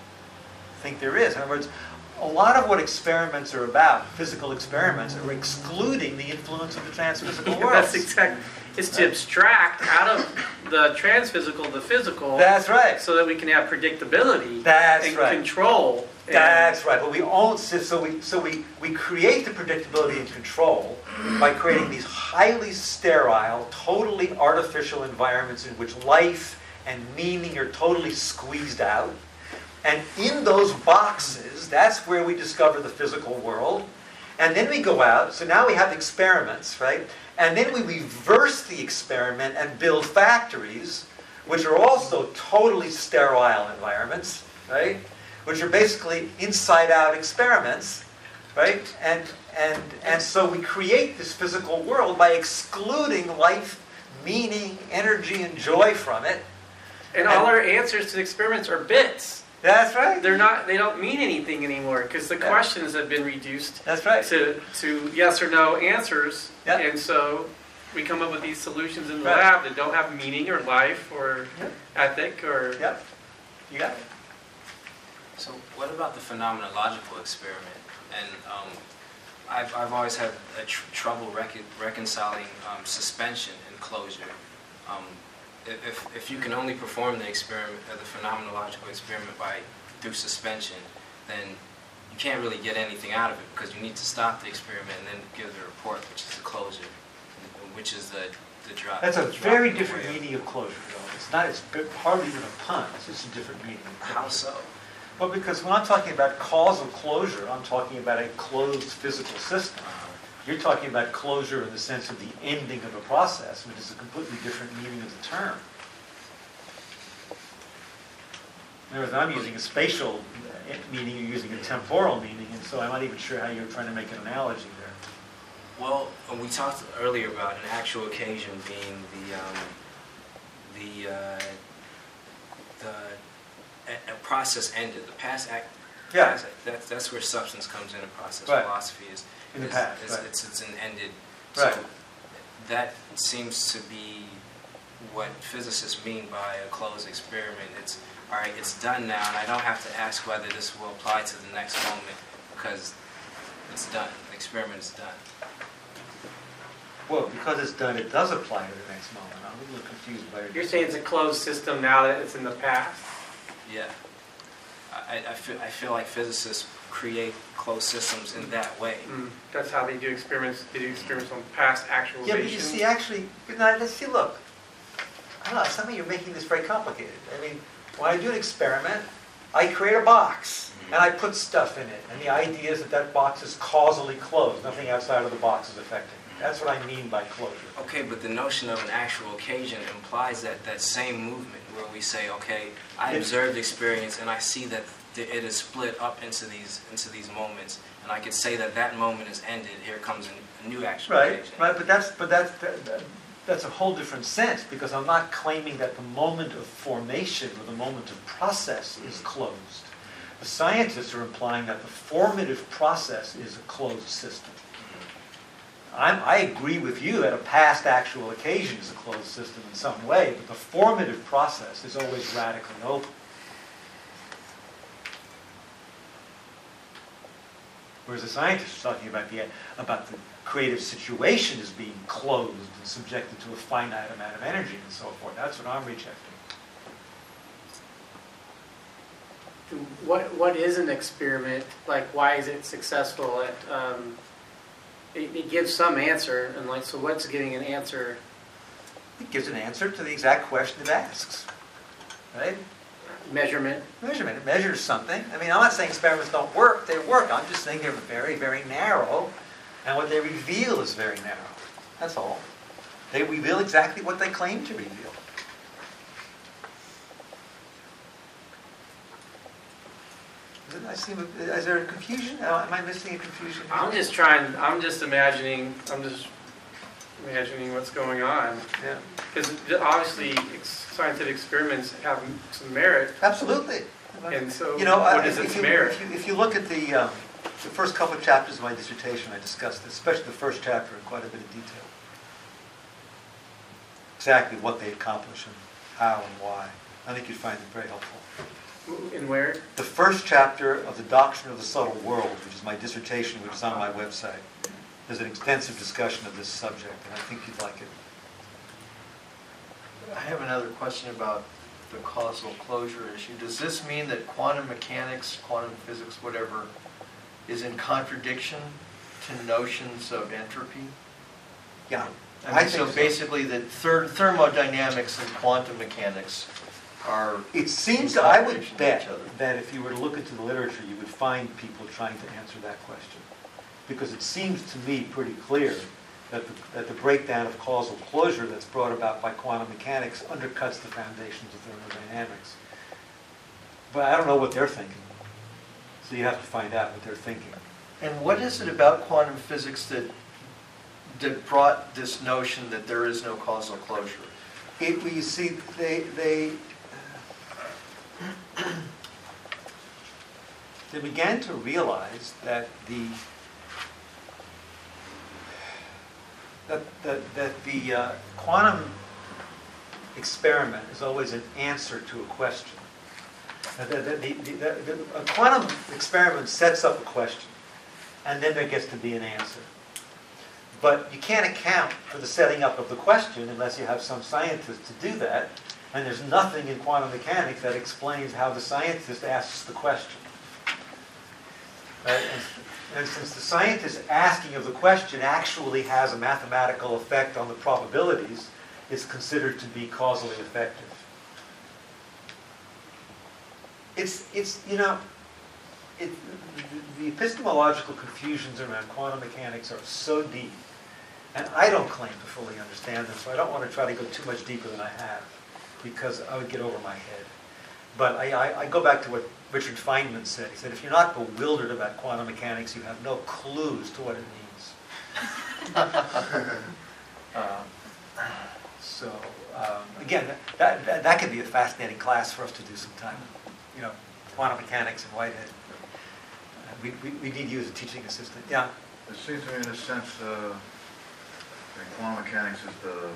S2: think there is. In other words, a lot of what experiments are about, physical experiments, are excluding the influence of the transphysical world.
S3: That's exactly. It's to abstract out of the transphysical the physical,
S2: That's right.
S3: so that we can have predictability
S2: That's
S3: and
S2: right.
S3: control. And
S2: That's right. But we own so we so we, we create the predictability and control by creating these highly sterile, totally artificial environments in which life and meaning are totally squeezed out. And in those boxes, that's where we discover the physical world. And then we go out, so now we have experiments, right? And then we reverse the experiment and build factories, which are also totally sterile environments, right? Which are basically inside-out experiments, right? And, and, and so we create this physical world by excluding life, meaning, energy, and joy from it.
S3: And all our answers to the experiments are bits.
S2: That's right.
S3: They're not. They don't mean anything anymore because the
S2: Yeah.
S3: questions have been reduced
S2: That's right.
S3: to to yes or no answers.
S2: Yeah.
S3: And so we come up with these solutions in the
S2: Right.
S3: lab that don't have meaning or life or
S2: Yep.
S3: ethic or.
S2: Yep. You got it.
S5: So what about the phenomenological experiment? And um, I've, I've always had a tr- trouble recon- reconciling um, suspension and closure. Um, if, if you can only perform the experiment, uh, the phenomenological experiment by through suspension, then you can't really get anything out of it because you need to stop the experiment and then give the report, which is the closure, which is the the drop.
S2: That's a
S5: the drop
S2: very
S5: in the
S2: different
S5: whale.
S2: meaning of closure, though. It's not. It's b- hardly even a pun. It's just a different meaning. of
S5: How
S2: closure.
S5: so?
S2: Well, because when I'm talking about causal closure, I'm talking about a closed physical system. You're talking about closure in the sense of the ending of a process, which is a completely different meaning of the term. In other words, I'm using a spatial uh, meaning, you're using a temporal meaning, and so I'm not even sure how you're trying to make an analogy there.
S5: Well, uh, we talked earlier about an actual occasion being the um, the uh, the a, a process ended. The past act.
S2: Yeah.
S5: past act- that's that's where substance comes into process.
S2: Right.
S5: Philosophy is
S2: In the
S5: is-
S2: past,
S5: is-
S2: right.
S5: It's it's an ended.
S2: Right.
S5: So that seems to be what physicists mean by a closed experiment. It's all right. It's done now, and I don't have to ask whether this will apply to the next moment because it's done. The experiment is done.
S2: Well, because it's done, it does apply to the next moment. I'm a little confused by your...
S3: You're saying it's a closed system now that it's in the past.
S5: Yeah. I, I, feel, I feel like physicists create closed systems in that way.
S3: Mm. That's how they do experiments. They do experiments on past
S2: Yeah,
S3: actualization.
S2: but you see, actually, but now, let's see, look. I don't know, somehow you're making this very complicated. I mean, when I do an experiment, I create a box, and I put stuff in it. And the idea is that that box is causally closed. Nothing outside of the box is affecting it. That's what I mean by closure.
S5: Okay, but the notion of an actual occasion implies that that same movement where we say, okay, I
S2: It's-
S5: observed experience and I see that th- it is split up into these into these moments, and I could say that that moment is ended. Here comes a, a new action.
S2: Right, right, but that's, but that's, that- that- that's a whole different sense, because I'm not claiming that the moment of formation or the moment of process is closed. The scientists are implying that the formative process is a closed system. I'm, I agree with you that a past actual occasion is a closed system in some way, but the formative process is always radically open. Whereas the scientists are talking about the, about the creative situation as being closed and subjected to a finite amount of energy and so forth. That's what I'm rejecting.
S7: What what is an experiment? Like, why is it successful? At um, it, it gives some answer, and like, so what's getting an answer?
S2: It gives an answer to the exact question it asks, right?
S7: Measurement.
S2: Measurement. It measures something. I mean, I'm not saying experiments don't work. They work. I'm just saying they're very, very narrow, and what they reveal is very narrow. That's all. They reveal exactly what they claim to reveal. Is, it, I see, is there a confusion? Am I missing a confusion?
S3: I'm just trying, I'm just imagining, I'm just imagining what's going on.
S2: Yeah.
S3: Because obviously ex- scientific experiments have some merit,
S2: Absolutely.
S3: and so
S2: You know,
S3: what
S2: uh,
S3: is
S2: if,
S3: its
S2: you,
S3: merit?
S2: if, you, if you look at the, um, the first couple of chapters of my dissertation, I discussed this, especially the first chapter in quite a bit of detail. Exactly what they accomplish and how and why. I think you'd find it very helpful.
S3: And where?
S2: The first chapter of The Doctrine of the Subtle World, which is my dissertation, which is on my website, there's an extensive discussion of this subject, and I think you'd like it.
S6: I have another question about the causal closure issue. Does this mean that quantum mechanics, quantum physics, whatever, is in contradiction to notions of entropy?
S2: Yeah.
S6: I
S2: I
S6: mean,
S2: think
S6: so
S2: so.
S6: basically that ther- thermodynamics and quantum mechanics are
S2: It seems,
S6: in
S2: I would
S6: contradiction to
S2: bet
S6: each other.
S2: that if you were to look into the literature, you would find people trying to answer that question. Because it seems to me pretty clear that the, that the breakdown of causal closure that's brought about by quantum mechanics undercuts the foundations of thermodynamics. But I don't know what they're thinking. So you have to find out what they're thinking.
S6: And what is it about quantum physics that that brought this notion that there is no causal closure?
S2: It, well, you see, they, they, they began to realize that the, that, that, that the uh, quantum experiment is always an answer to a question. That the, the, the, the, the, a quantum experiment sets up a question, and then there gets to be an answer. But you can't account for the setting up of the question unless you have some scientist to do that. And there's nothing in quantum mechanics that explains how the scientist asks the question. Right? And, and since the scientist asking of the question actually has a mathematical effect on the probabilities, it's considered to be causally effective. It's, it's you know, it, the, the epistemological confusions around quantum mechanics are so deep. And I don't claim to fully understand them, so I don't want to try to go too much deeper than I have, because I would get over my head. But I, I, I go back to what Richard Feynman said. He said, if you're not bewildered about quantum mechanics, you have no clues to what it means. um, so, um, again, that, that, that could be a fascinating class for us to do sometime. You know, quantum mechanics in Whitehead. Uh, we, we, we need you as a teaching assistant. Yeah?
S8: It seems to me, in a sense, uh, that quantum mechanics is the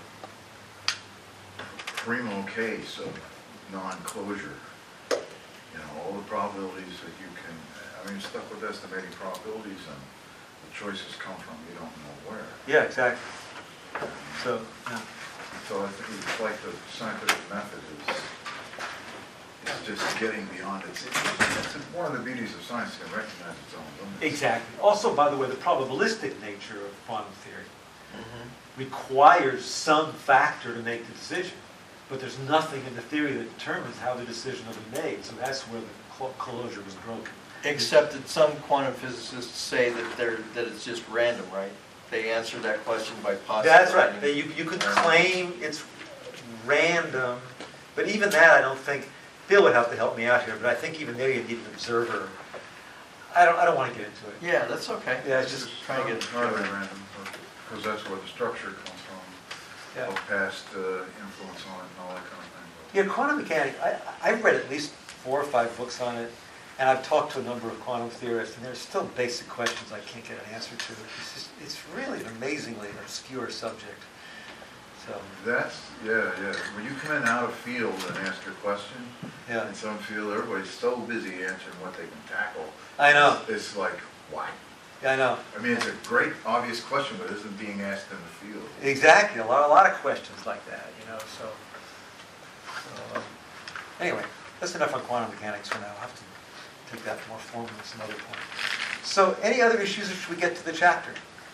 S8: primo case of non-closure. You know, all the probabilities that you can, I mean, stuff with estimating probabilities, and the choices come from you don't know where.
S2: Yeah, exactly. So, yeah.
S8: So I think it's like the scientific method is, is just getting beyond it. It's, it's one of the beauties of science, can recognize its own limits.
S2: Exactly. Also, by the way, the probabilistic nature of quantum theory requires some factor to make the decision. But there's nothing in the theory that determines how the decision will be made. So that's where the cl- closure was broken.
S6: Except that some quantum physicists say that they're that it's just random, right? They answer that question by postulating.
S2: That's right. That You, you could claim it's random, but even that I don't think, Bill would have to help me out here, but I think even there you need an observer. I don't, I don't want to get into it.
S6: Yeah, that's okay.
S2: Yeah, it's just
S6: trying to get.
S8: Not at random, because that's where the structure comes from,
S2: Yeah.
S8: of past uh, influence on it and all that kind of thing.
S2: Yeah, quantum mechanics, I, I've read at least four or five books on it, and I've talked to a number of quantum theorists, and there's still basic questions I can't get an answer to. It's just, it's really an amazingly obscure subject. So,
S8: That's, yeah, yeah. When you come in out of field and ask a question,
S2: yeah,
S8: in some field, everybody's so busy answering what they can tackle.
S2: I know,
S8: It's like, why?
S2: yeah, I know.
S8: I mean, it's a great, obvious question, but it isn't being asked in the field.
S2: Exactly, a lot, a lot of questions like that, you know, so. so um, anyway, that's enough on quantum mechanics for now. I'll have to take that more formally at some other point. So, any other issues, or should we get to the chapter?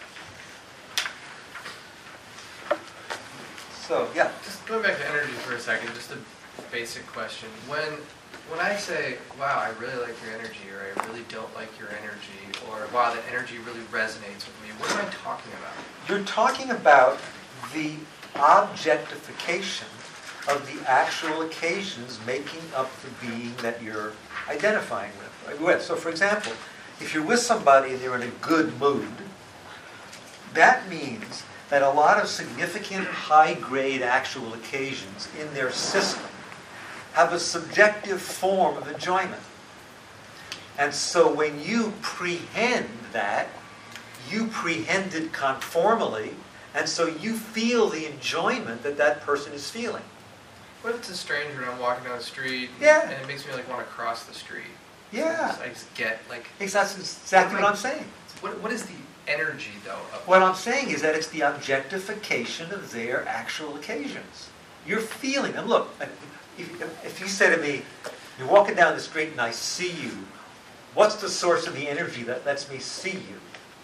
S2: So, yeah.
S4: Just going back to energy for a second, just a basic question. When when I say, wow, I really like your energy, or I really don't like your energy, or wow, that energy really resonates with me, what am I talking about?
S2: You're talking about the objectification of the actual occasions making up the being that you're identifying with. with. So, for example, if you're with somebody and they're in a good mood, that means that a lot of significant high-grade actual occasions in their system have a subjective form of enjoyment. And so when you prehend that, you prehend it conformally, and so you feel the enjoyment that that person is feeling.
S4: What if it's a stranger and I'm walking down the street,
S2: Yeah.
S4: and it makes me like want to cross the street?
S2: Yeah,
S4: I just get like,
S2: that's exactly what I'm saying.
S4: what what is the energy though? Of
S2: What I'm saying is that it's the objectification of their actual occasions. You're feeling them. Look, if, if you say to me, you're walking down the street and I see you, what's the source of the energy that lets me see you?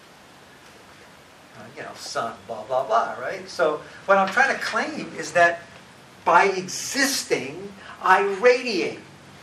S2: Uh, you know, sun, blah, blah, blah, right? So what I'm trying to claim is that by existing, I radiate.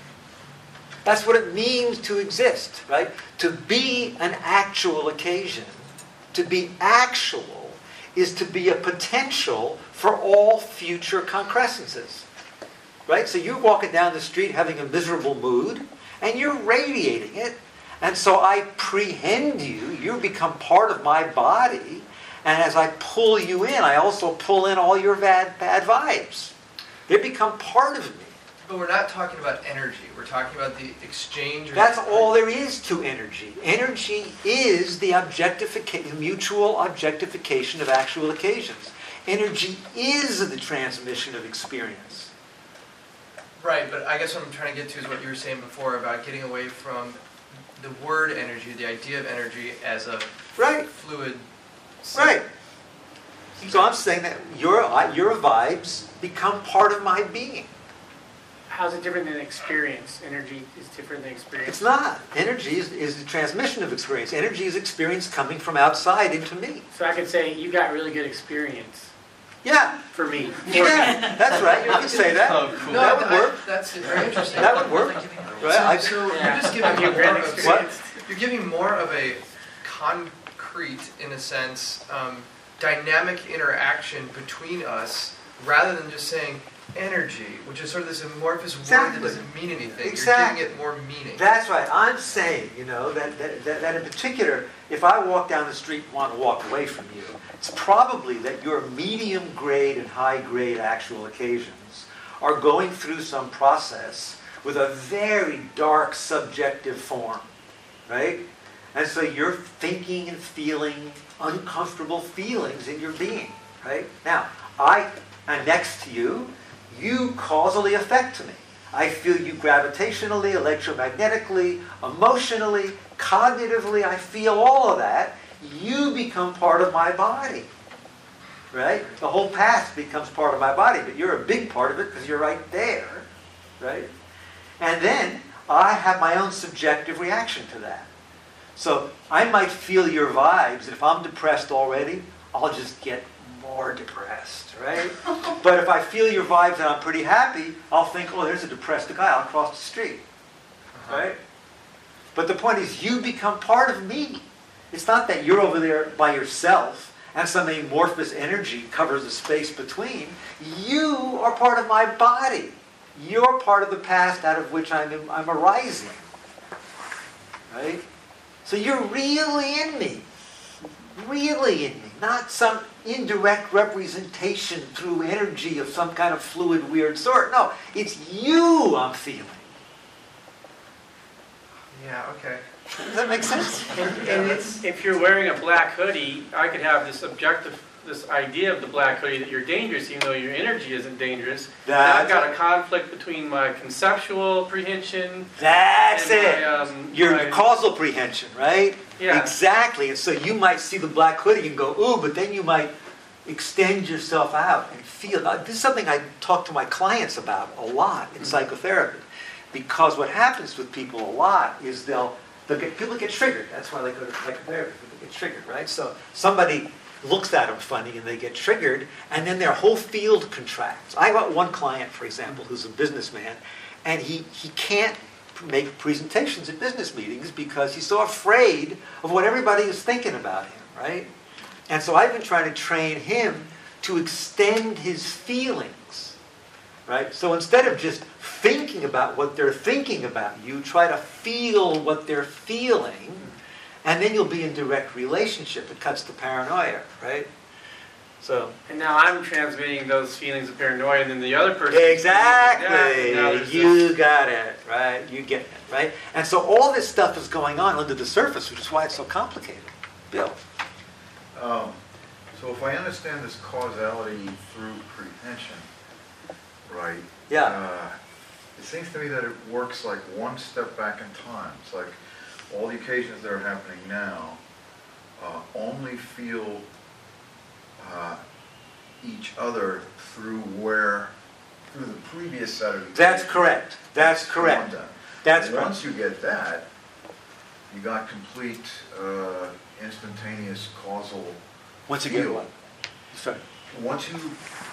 S2: That's what it means to exist, right? To be an actual occasion, to be actual, is to be a potential for all future concrescences, right? So you're walking down the street having a miserable mood, and you're radiating it, and so I prehend you, you become part of my body, and as I pull you in, I also pull in all your bad, bad vibes. They become part of me.
S4: But we're not talking about energy. We're talking about the exchange. Or
S2: That's
S4: the,
S2: all there is to energy. Energy is the objectification, mutual objectification of actual occasions. Energy is the transmission of experience.
S4: Right, but I guess what I'm trying to get to is what you were saying before about getting away from the word energy, the idea of energy as a
S2: Right.
S4: fluid.
S2: Right. So I'm saying that your your vibes become part of my being.
S7: How's it different than experience? Energy is different than experience.
S2: It's not. Energy is, is the transmission of experience. Energy is experience coming from outside into me.
S7: So I could say you got really good experience
S2: Yeah.
S7: for me.
S2: Yeah. That's right. You can say that.
S6: Oh, cool.
S4: No,
S2: That would
S4: I-
S2: work.
S4: That's very interesting.
S2: That would work. Right. I,
S4: So
S7: Yeah.
S4: you're just giving
S7: You're
S4: more
S7: grand
S4: of,
S7: experience.
S4: you're giving more of a concrete, in a sense, um, dynamic interaction between us, rather than just saying energy, which is sort of this amorphous word
S2: Exactly.
S4: that doesn't mean anything.
S2: Exactly.
S4: You're giving it more meaning.
S2: That's right. I'm saying, you know, that, that, that, that in particular, if I walk down the street and want to walk away from you, it's probably that your medium grade and high grade actual occasions are going through some process with a very dark subjective form, right? And so you're thinking and feeling uncomfortable feelings in your being, right? Now, I am next to you. You causally affect me. I feel you gravitationally, electromagnetically, emotionally, cognitively. I feel all of that. You become part of my body, right? The whole path becomes part of my body, but you're a big part of it because you're right there, right? And then I have my own subjective reaction to that. So I might feel your vibes, and if I'm depressed already, I'll just get more depressed, right? But if I feel your vibes and I'm pretty happy, I'll think, oh, there's a depressed guy, I'll cross the street,
S4: Uh-huh.
S2: right? But the point is, you become part of me. It's not that you're over there by yourself and some amorphous energy covers the space between. You are part of my body. you're part of the past out of which I'm, I'm arising. Right? So you're really in me. Really in me. Not some indirect representation through energy of some kind of fluid, weird sort. No, it's you I'm feeling.
S4: Yeah, okay.
S2: Does that make sense?
S3: And, and it's, if you're wearing a black hoodie, I could have this objective, this idea of the black hoodie that you're dangerous, even though your energy isn't dangerous.
S2: That's
S3: I've got a conflict between my conceptual prehension.
S2: That's
S3: and
S2: it.
S3: My, um,
S2: Your
S3: my-
S2: causal prehension, right?
S3: Yeah.
S2: Exactly. And so you might see the black hoodie and go, ooh, but then you might extend yourself out and feel. Now, this is something I talk to my clients about a lot in psychotherapy. Because what happens with people a lot is they'll, they'll get, people get triggered. That's why they go to psychotherapy. They get triggered, right? So somebody looks at them funny and they get triggered, and then their whole field contracts. I got one client, for example, who's a businessman, and he, he can't make presentations at business meetings because he's so afraid of what everybody is thinking about him, right? And so I've been trying to train him to extend his feelings, right? So instead of just thinking about what they're thinking about you, try to feel what they're feeling, and then you'll be in direct relationship. It cuts the paranoia, right? So
S3: And now I'm transmitting those feelings of paranoia, and then the other person. is feeling
S2: exactly,
S3: that, and now there's
S2: you
S3: this-
S2: got it, right? You get it, right? And so all this stuff is going on under the surface, which is why it's so complicated. Bill.
S8: Um, So if I understand this causality through prehension, right?
S2: Yeah.
S8: uh, It seems to me that it works like one step back in time. It's like all the occasions that are happening now uh, only feel uh, each other through where, through the previous set of
S2: That's
S8: occasions.
S2: correct. That's correct.
S8: One time.
S2: That's
S8: And
S2: right.
S8: Once you get that, you got complete uh, instantaneous causal.
S2: Once you get
S8: feel.
S2: one. Sorry.
S8: Once you,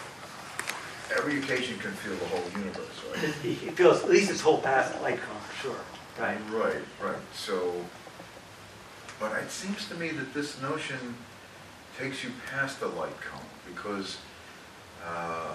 S8: every occasion can feel the whole universe, right?
S2: He he feels, at least his whole past life cone, for sure. Right.
S8: Right, right. So, but it seems to me that this notion takes you past the light cone because uh,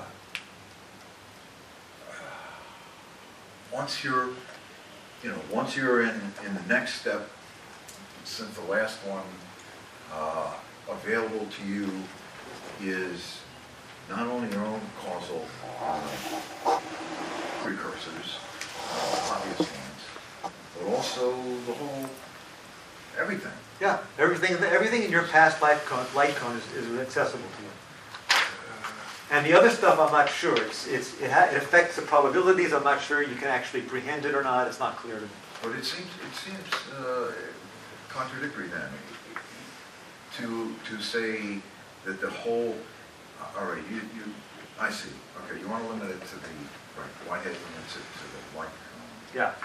S8: once you're, you know, once you're in, in the next step, since the last one uh, available to you is not only your own causal uh, precursors, uh, obvious ones, but also the whole, everything.
S2: Yeah, everything, everything in your past life cone, light cone is, is accessible to you. And the other stuff, I'm not sure. It's, it's, it, ha- it affects the probabilities. I'm not sure you can actually prehend it or not. It's not clear to me.
S8: But it seems, it seems uh, contradictory then to, to say that the whole, uh, all right, you, you, I see. Okay, you want to limit it to the, right, Whitehead limits it to the light cone.
S2: Yeah.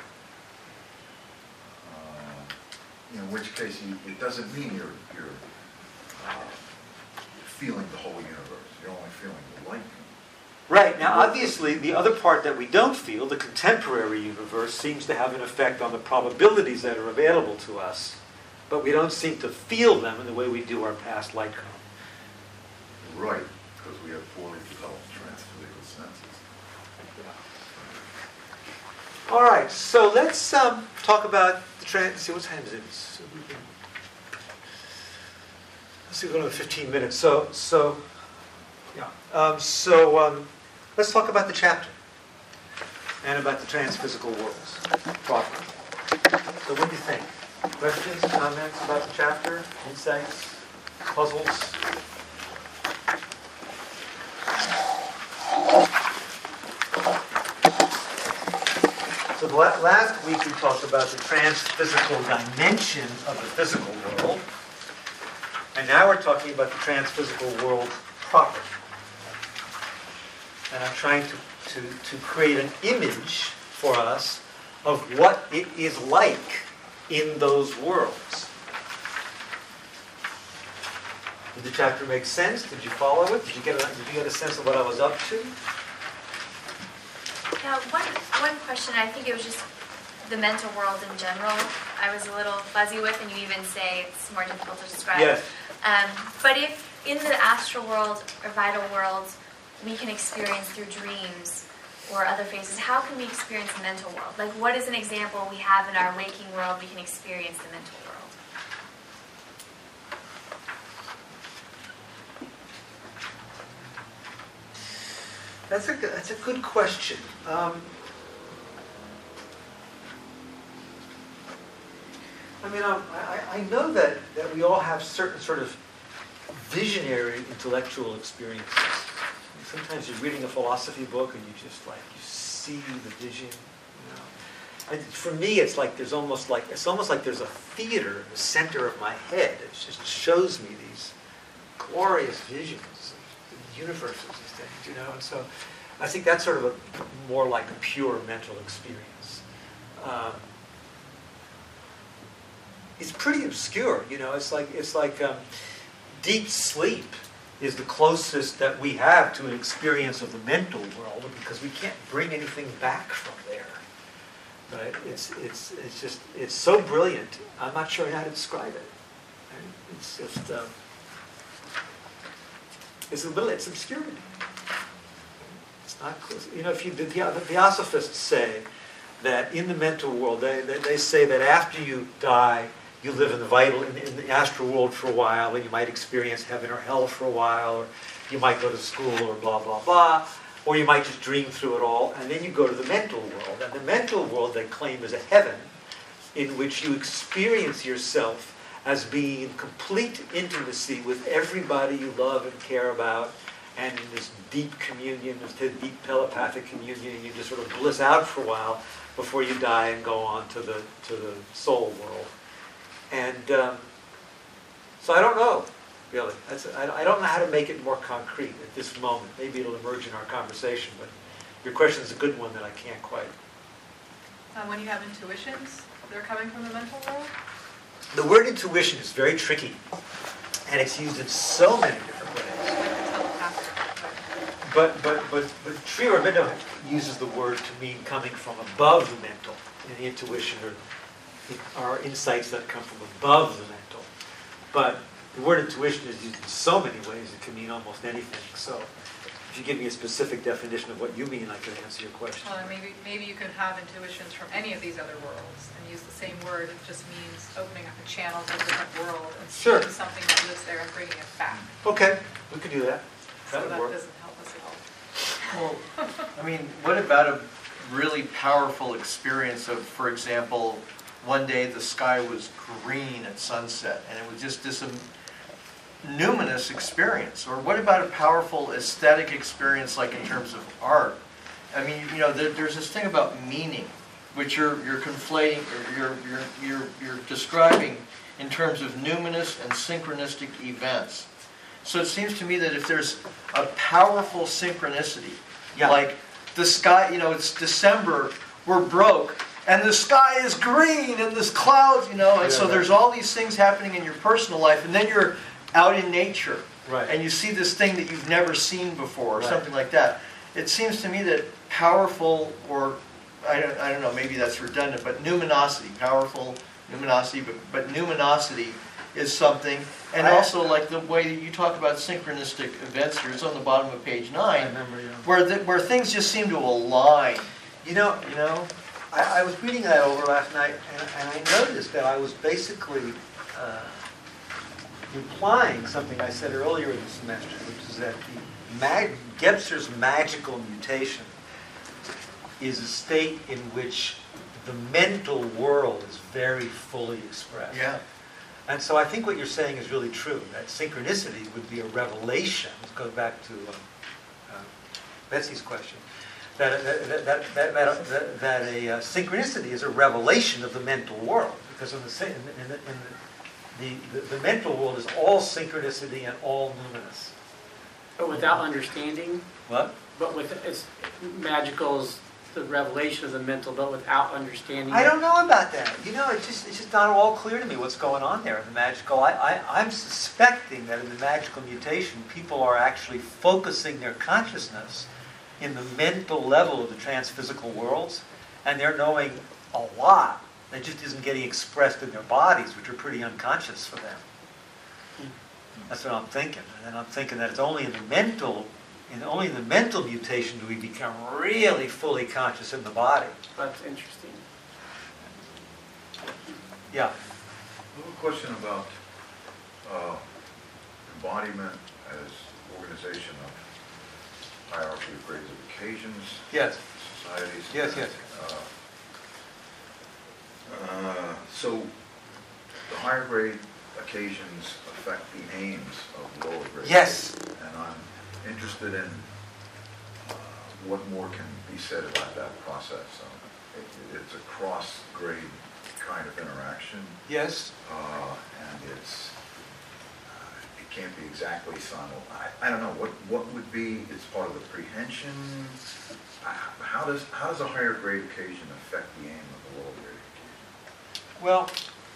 S8: Uh, in which case, you, it doesn't mean you're, you're uh, feeling the whole universe. You're only feeling the light cone.
S2: Right. Now, obviously, the other part that we don't feel, the contemporary universe, seems to have an effect on the probabilities that are available to us. But we don't seem to feel them in the way we do our past light cone.
S8: Right, because we have poorly developed transphysical senses.
S2: All right. So let's um, talk about the trans. See what time is it? So we can, let's see. We're going to fifteen minutes. So so yeah. Um, so um, let's talk about the chapter and about the transphysical worlds proper. So what do you think? Questions, comments about the chapter? Insights? Puzzles? So the la- last week we talked about the transphysical dimension of the physical world. And now we're talking about the transphysical world proper. And I'm trying to, to, to create an image for us of what it is like in those worlds. Did the chapter make sense? Did you follow it? Did you get a, did you get a sense of what I was up to?
S9: Now, one, one question, I think it was just the mental world in general, I was a little fuzzy with, and you even say it's more difficult to describe.
S2: Yes.
S9: Um, but if in the astral world or vital world we can experience through dreams, or other phases, how can we experience the mental world? Like, what is an example we have in our waking world we can experience the mental world?
S2: That's a, good- that's a good question. Um, I mean, um, I, I know that, that we all have certain sort of visionary intellectual experiences. Sometimes you're reading a philosophy book and you just like, you see the vision, you know. And for me, it's like there's almost like, it's almost like there's a theater in the center of my head. It just shows me these glorious visions of the universes and things, you know. And so I think that's sort of a more like a pure mental experience. Um, it's pretty obscure, you know. It's like, it's like um, deep sleep is the closest that we have to an experience of the mental world, because we can't bring anything back from there. Right? It's it's it's just it's so brilliant. I'm not sure how to describe it. It's just um, it's a little it's obscurity. It's not close. You know, if you the, the Theosophists say that in the mental world, they, they they say that after you die, you live in the vital, in the, in the astral world for a while, and you might experience heaven or hell for a while, or you might go to school, or blah, blah, blah, or you might just dream through it all, and then you go to the mental world. And the mental world they claim is a heaven in which you experience yourself as being in complete intimacy with everybody you love and care about, and in this deep communion, this deep telepathic communion, and you just sort of bliss out for a while before you die and go on to the, to the soul world. And um, so I don't know, really. That's, I, I don't know how to make it more concrete at this moment. Maybe it'll emerge in our conversation, but your question is a good one that I can't quite.
S1: Uh, when you have intuitions, they're coming from the mental world?
S2: The word intuition is very tricky, and it's used in so many different ways.
S1: Like the telepathic.
S2: But but but but Sri Aurobindo uses the word to mean coming from above the mental, and the intuition or are insights that come from above the mental. But the word intuition is used in so many ways, it can mean almost anything. So if you give me a specific definition of what you mean, I can answer your question.
S1: Well, maybe, maybe you could have intuitions from any of these other worlds and use the same word. It just means opening up a channel to a different world and
S2: Sure.
S1: seeing something that lives there and bringing it back.
S2: Okay, we could do that. That
S1: So
S2: would
S1: that
S2: work.
S1: doesn't help us at all.
S6: Well, I mean, what about a really powerful experience of, for example, one day the sky was green at sunset, and it was just this um, numinous experience? Or what about a powerful aesthetic experience, like in terms of art? I mean, you know, there, there's this thing about meaning, which you're you're conflating, or you're you're you're you're describing in terms of numinous and synchronistic events. So it seems to me that if there's a powerful synchronicity,
S2: Yeah.
S6: like the sky, you know, it's December, we're broke, and the sky is green, and there's clouds, you know, and
S2: Yeah,
S6: so
S2: right.
S6: there's all these things happening in your personal life, and then you're out in nature,
S2: Right.
S6: and you see this thing that you've never seen before, or
S2: Right.
S6: something like that. It seems to me that powerful, or I don't, I don't know, maybe that's redundant, but numinosity, powerful numinosity, but, but numinosity is something, and
S2: I-
S6: also like the way that you talk about synchronistic events here, it's on the bottom of page
S2: I
S6: nine,
S2: remember, yeah.
S6: where the, where things just seem to align,
S2: You know,
S6: you know?
S2: I, I was reading that over last night, and, and I noticed that I was basically uh, implying something I said earlier in the semester, which is that the mag- Gebser's magical mutation is a state in which the mental world is very fully expressed.
S6: Yeah.
S2: And so I think what you're saying is really true, that synchronicity would be a revelation. Let's go back to uh, uh, Betsy's question. That, that, that, that, that, that, that a uh, synchronicity is a revelation of the mental world. Because in the, sa- in the, in the, in the, the, the mental world is all synchronicity and all luminous.
S7: But without understanding,
S2: What?
S7: but with, it's magical is the revelation of the mental, but without understanding.
S2: I
S7: it.
S2: don't know about that. You know, it's just, it's just not all clear to me what's going on there in the magical. I, I, I'm suspecting that in the magical mutation, people are actually focusing their consciousness in the mental level of the transphysical worlds, and they're knowing a lot that just isn't getting expressed in their bodies, which are pretty unconscious for them. That's what I'm thinking. And then I'm thinking that it's only in the mental in only the mental mutation do we become really fully conscious in the body.
S7: That's interesting.
S2: Yeah.
S8: I have a question about uh, embodiment as organization of hierarchy of grades of occasions,
S2: Yes.
S8: societies.
S2: Yes, yes.
S8: Uh, uh, So the higher grade occasions affect the aims of lower grade.
S2: Yes.
S8: And I'm interested in uh, what more can be said about that process. Um, it- It's a cross-grade kind of interaction,
S2: Yes.
S8: uh, and it's, uh, it can't be exactly simul, I, I don't know, what, what would be, it's part of the prehension? Uh, How does, how does a higher grade occasion affect the aim of the lower grade occasion?
S2: Well,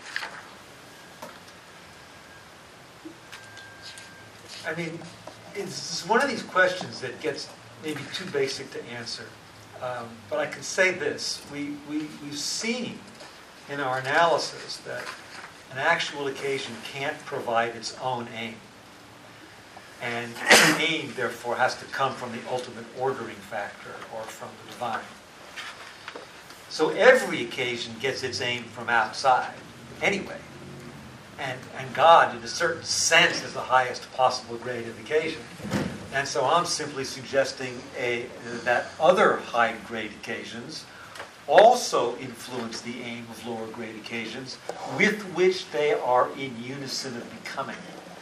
S2: I mean, it's one of these questions that gets maybe too basic to answer. Um, but I can say this. We, we, we've seen in our analysis that an actual occasion can't provide its own aim. And aim, therefore, has to come from the ultimate ordering factor or from the divine. So every occasion gets its aim from outside, anyway. And, and God, in a certain sense, is the highest possible grade of occasion. And so I'm simply suggesting a, that other high grade occasions also influence the aim of lower grade occasions, with which they are in unison of becoming.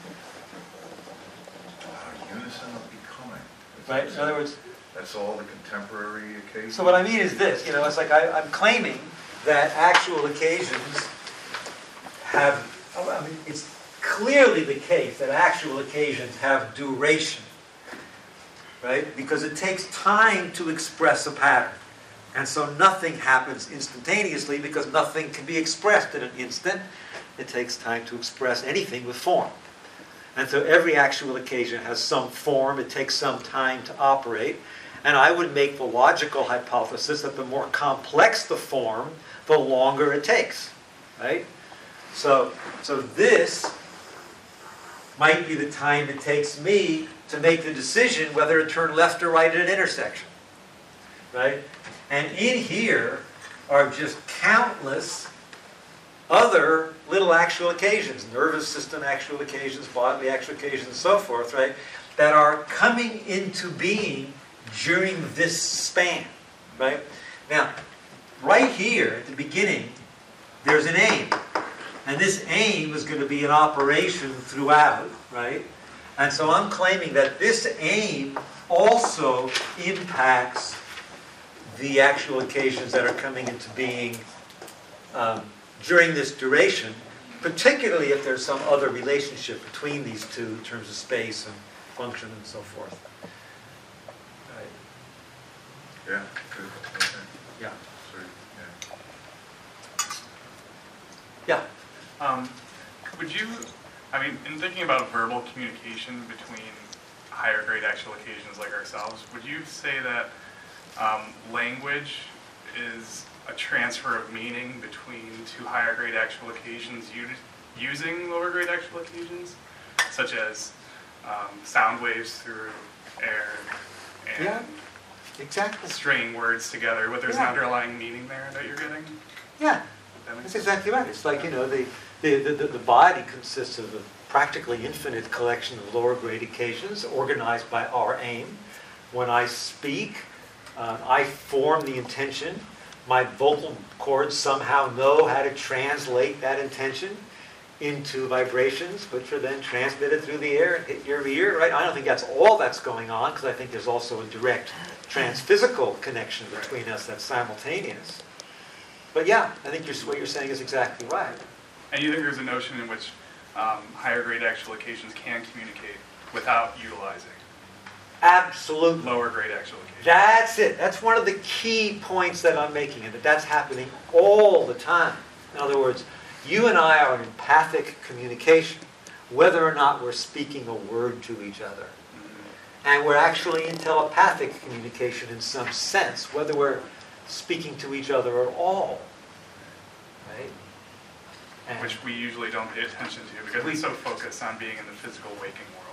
S8: Uh, Unison of becoming.
S2: Right? In other words,
S8: That's all the contemporary occasions?
S2: so what I mean is this, you know, it's like I, I'm claiming that actual occasions have, I mean, it's clearly the case that actual occasions have duration, right? Because it takes time to express a pattern. And so nothing happens instantaneously because nothing can be expressed in an instant. It takes time to express anything with form. And so every actual occasion has some form. It takes some time to operate. And I would make the logical hypothesis that the more complex the form, the longer it takes, right? So, so this might be the time it takes me to make the decision whether to turn left or right at an intersection, right? And in here are just countless other little actual occasions, nervous system actual occasions, bodily actual occasions, and so forth, right, that are coming into being during this span, right? Now, right here at the beginning, there's an aim. And this aim is going to be an operation throughout, right? And so I'm claiming that this aim also impacts the actual occasions that are coming into being um, during this duration, particularly if there's some other relationship between these two in terms of space and function and so forth. Right.
S8: Yeah, good, okay.
S2: Yeah.
S8: So, yeah.
S2: Yeah.
S10: Um, would you, I mean, in thinking about verbal communication between higher grade actual occasions like ourselves, would you say that um, language is a transfer of meaning between two higher grade actual occasions u- using lower grade actual occasions, such as um, sound waves through air and
S2: Yeah, exactly.
S10: stringing words together, but there's
S2: Yeah.
S10: an underlying meaning there that you're getting?
S2: Yeah.
S10: That makes
S2: That's
S10: sense?
S2: exactly right. It's like, you know, the, the, the, the body consists of a practically infinite collection of lower grade occasions organized by our aim. When I speak, uh, I form the intention. My vocal cords somehow know how to translate that intention into vibrations, which are then transmitted through the air and hit your ear, right? I don't think that's all that's going on, because I think there's also a direct transphysical connection between us that's simultaneous. But yeah, I think you're, what you're saying is exactly right.
S10: And you think there's a notion in which um, higher grade actual occasions can communicate without utilizing
S2: Absolutely.
S10: lower grade actual occasions?
S2: That's it. That's one of the key points that I'm making, and that that's happening all the time. In other words, you and I are in empathic communication, whether or not we're speaking a word to each other. And we're actually in telepathic communication in some sense, whether we're speaking to each other at all. Right? And
S10: Which we usually don't pay attention to because
S2: We-
S10: we're so focused on being in the physical waking world.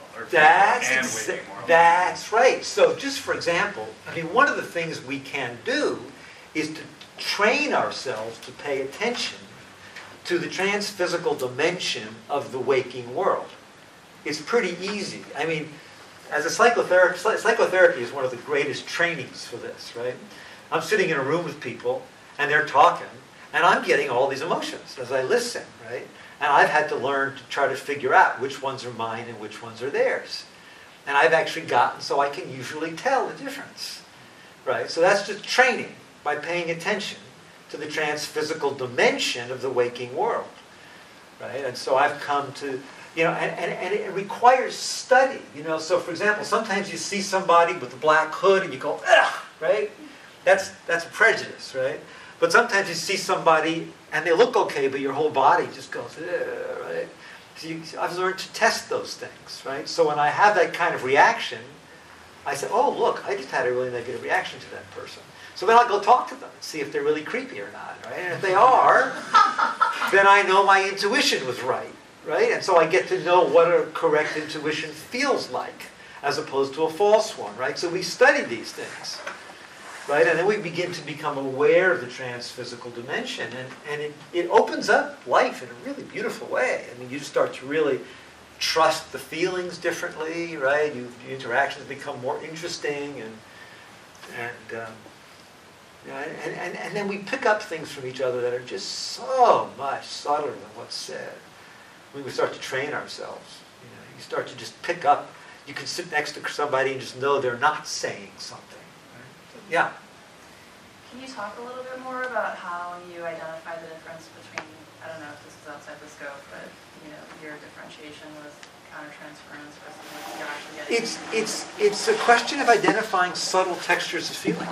S10: or
S2: That's,
S10: and
S2: exa-
S10: waking world.
S2: that's right. So just for example, I mean, one of the things we can do is to train ourselves to pay attention to the transphysical dimension of the waking world. It's pretty easy. I mean, as a psychotherapist, psychotherapy is one of the greatest trainings for this, right? I'm sitting in a room with people, and they're talking, and I'm getting all these emotions as I listen, right? And I've had to learn to try to figure out which ones are mine and which ones are theirs. And I've actually gotten so I can usually tell the difference, right? So that's just training by paying attention to the transphysical dimension of the waking world, right? And so I've come to, you know, and, and, and it requires study, you know. So for example, sometimes you see somebody with a black hood and you go, ugh, right? That's, that's prejudice, right? But sometimes you see somebody and they look okay, but your whole body just goes, ugh, right? So you, I've learned to test those things, right? So when I have that kind of reaction, I say, oh, look, I just had a really negative reaction to that person. So then I'll go talk to them and see if they're really creepy or not, right? And if they are, then I know my intuition was right, right? And so I get to know what a correct intuition feels like as opposed to a false one, right? So we study these things, right? And then we begin to become aware of the transphysical dimension, and, and it, it opens up life in a really beautiful way. I mean, you start to really trust the feelings differently, right? You, your interactions become more interesting, and and um, you know, and, and and then we pick up things from each other that are just so much subtler than what's said. When we start to train ourselves, you know, you start to just pick up. You can sit next to somebody and just know they're not saying something. Right? So, yeah.
S11: Can you talk a little bit more about how you identify the difference between, I don't know if this is outside the scope, but you know, your differentiation with countertransference versus what you're actually getting?
S2: It's it's it's a question of identifying subtle textures of feeling,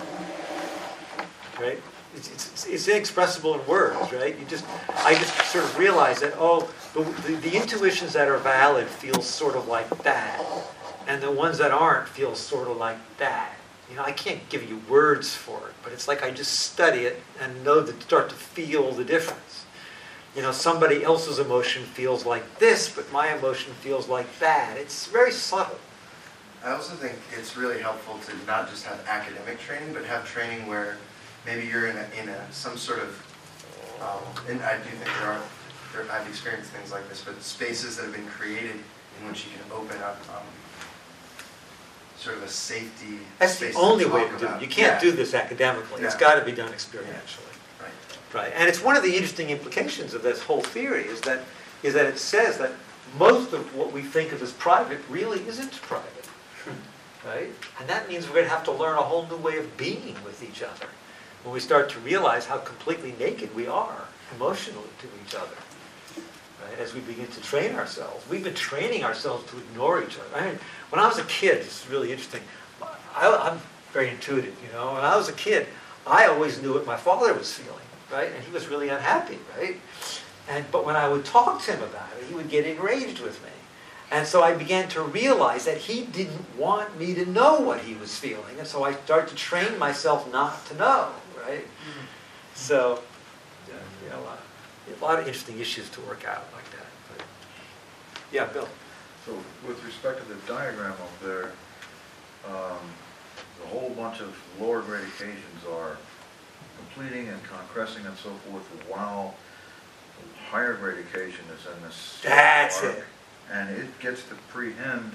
S2: right? It's, it's, it's inexpressible in words, right? You just I just sort of realize that oh, the, the the intuitions that are valid feel sort of like that, and the ones that aren't feel sort of like that. You know, I can't give you words for it, but it's like I just study it and know that start to feel the difference. You know, somebody else's emotion feels like this, but my emotion feels like that. It's very subtle.
S12: I also think it's really helpful to not just have academic training, but have training where maybe you're in a, in a some sort of, um, and I do think there are, there, I've experienced things like this, but spaces that have been created in which you can open up um, sort of a safety
S2: That's
S12: space
S2: the only
S12: to
S2: way
S12: talk
S2: to do it.
S12: about.
S2: You can't
S12: Yeah.
S2: do this academically. It's
S12: Yeah.
S2: got to be done experientially.
S12: Right.
S2: Right. And it's one of the interesting implications of this whole theory is that is that it says that most of what we think of as private really isn't private. Right? And that means we're going to have to learn a whole new way of being with each other when we start to realize how completely naked we are emotionally to each other. Right? As we begin to train ourselves. We've been training ourselves to ignore each other. I mean, when I was a kid, it's really interesting. I, I'm very intuitive, you know. When I was a kid, I always knew what my father was feeling, right? And he was really unhappy, right? And but when I would talk to him about it, he would get enraged with me. And so I began to realize that he didn't want me to know what he was feeling. And so I started to train myself not to know, right? Mm-hmm. So, uh, you know, uh, a lot of interesting issues to work out like that. But, yeah, Bill.
S8: So with respect to the diagram up there, um, a whole bunch of lower grade occasions are completing and concressing and so forth, while the higher grade occasion is in this.
S2: That's
S8: arc,
S2: it.
S8: And it gets to prehend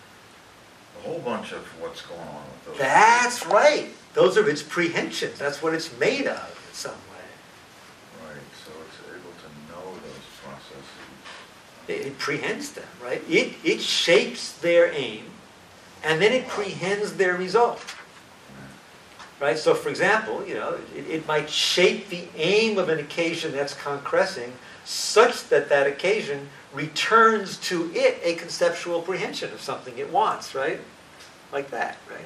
S8: a whole bunch of what's going on with those.
S2: That's right. Those are its prehensions. That's what it's made of in some way.
S8: Right, so it's able to know those processes.
S2: It, it prehends them, right? It, it shapes their aim, and then it prehends their result. Right? So, for example, you know, it, it might shape the aim of an occasion that's concressing such that that occasion returns to it a conceptual prehension of something it wants, right? Like that, right?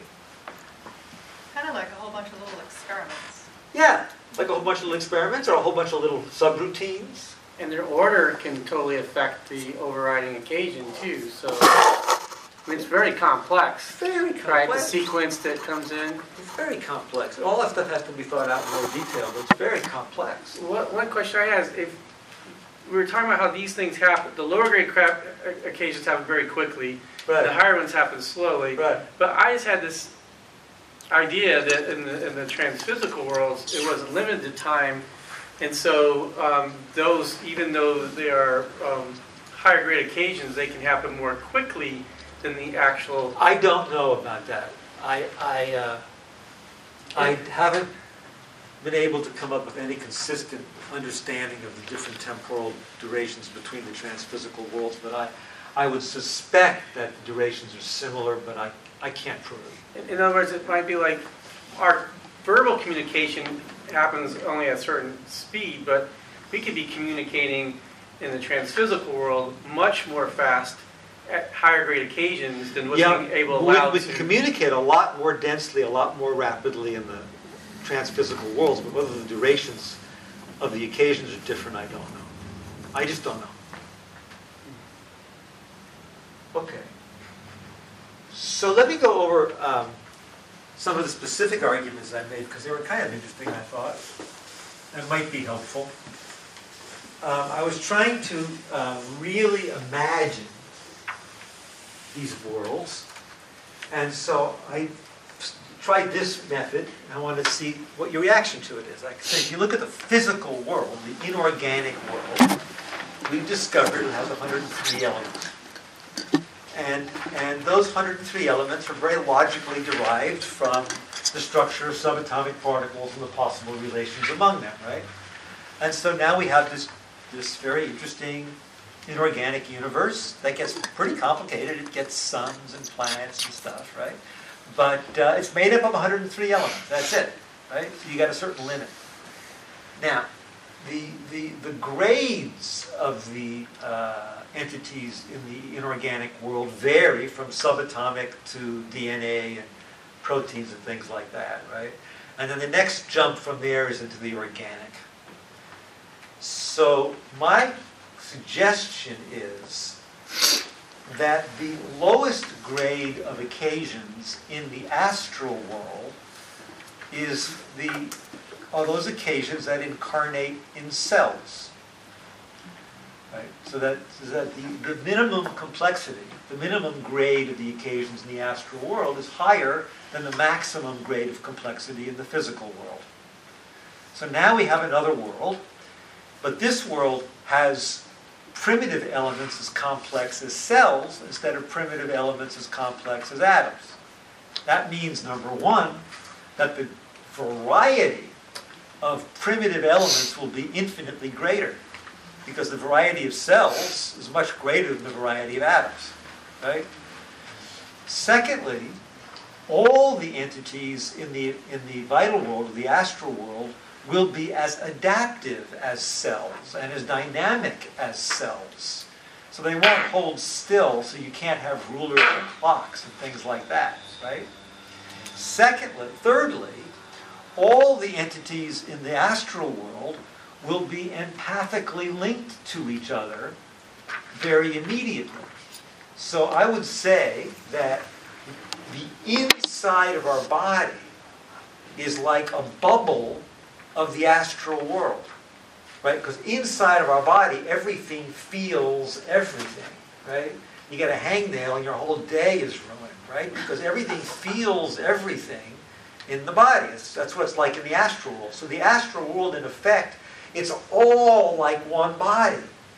S1: Kind of like a whole bunch of little experiments.
S2: Yeah, like a whole bunch of little experiments or a whole bunch of little subroutines.
S7: And their order can totally affect the overriding occasion too. So I mean, it's very complex.
S2: Very
S7: Right, the
S2: complex.
S7: sequence that comes in.
S2: It's very complex. All that stuff has to be thought out in more detail, but it's very complex.
S7: What, one question I have is, if we were talking about how these things happen, the lower grade crap occasions happen very quickly,
S3: The higher ones happen slowly.
S6: Right.
S3: But I just had this idea that in the, in the transphysical worlds, it wasn't limited to time. And so um, those, even though they are um, higher grade occasions, they can happen more quickly than the actual.
S2: I don't know about that. I, I, uh, I haven't been able to come up with any consistent understanding of the different temporal durations between the transphysical worlds, but I, I would suspect that the durations are similar, but I, I can't prove it.
S3: In other words, it might be like our verbal communication happens only at a certain speed, but we could be communicating in the transphysical world much more fast at higher grade occasions than what's being able
S2: we,
S3: allowed
S2: we
S3: to.
S2: can communicate a lot more densely, a lot more rapidly in the transphysical worlds, but whether the durations of the occasions are different, I don't know. I just don't know. Okay. So let me go over um, some of the specific arguments I made, because they were kind of interesting, I thought, and might be helpful. Um, I was trying to uh, really imagine these worlds, and so I tried this method, and I wanted to see what your reaction to it is. Like I said, if you look at the physical world, the inorganic world, we've discovered it has one hundred three elements. And, and those one hundred three elements are very logically derived from the structure of subatomic particles and the possible relations among them, right? And so now we have this, this very interesting inorganic universe that gets pretty complicated. It gets suns and planets and stuff, right? But uh, it's made up of one hundred three elements. That's it, right? So you got a certain limit. Now, the the the grades of the uh, entities in the inorganic world vary from subatomic to D N A and proteins and things like that, right? And then the next jump from there is into the organic. So my suggestion is that the lowest grade of occasions in the astral world is the are those occasions that incarnate in cells. Right? So that, so that the, the minimum complexity, the minimum grade of the occasions in the astral world is higher than the maximum grade of complexity in the physical world. So now we have another world, but this world has primitive elements as complex as cells instead of primitive elements as complex as atoms. That means, number one, that the variety of primitive elements will be infinitely greater, because the variety of cells is much greater than the variety of atoms, right? Secondly, all the entities in the, in the vital world, the astral world, will be as adaptive as cells and as dynamic as cells. So they won't hold still, so you can't have rulers and clocks and things like that, right? Secondly, thirdly, all the entities in the astral world will be empathically linked to each other very immediately. So I would say that the inside of our body is like a bubble of the astral world, right? Because inside of our body, everything feels everything, right? You get a hangnail and your whole day is ruined, right? Because everything feels everything in the body. It's, that's what it's like in the astral world. So the astral world, in effect, it's all like one body,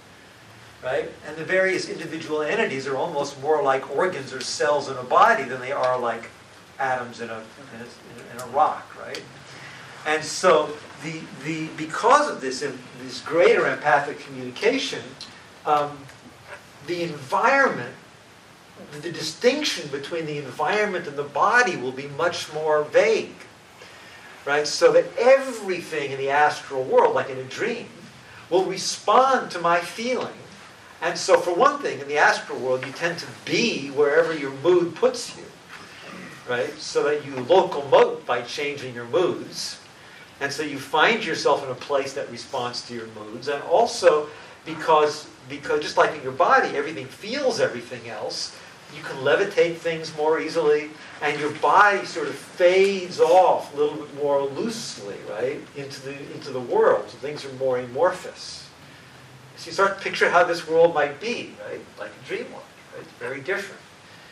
S2: right? And the various individual entities are almost more like organs or cells in a body than they are like atoms in a, in a, in a rock, right? And so the, the, because of this, this greater empathic communication, um, the environment, the distinction between the environment and the body will be much more vague, right? So that everything in the astral world, like in a dream, will respond to my feeling. And so for one thing, in the astral world, you tend to be wherever your mood puts you, right? So that you locomote by changing your moods. And so you find yourself in a place that responds to your moods. And also because, because just like in your body, everything feels everything else, you can levitate things more easily, and your body sort of fades off a little bit more loosely, right, into the, into the world. So things are more amorphous. So you start to picture how this world might be, right, like a dream world, right? It's very different.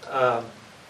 S2: Um,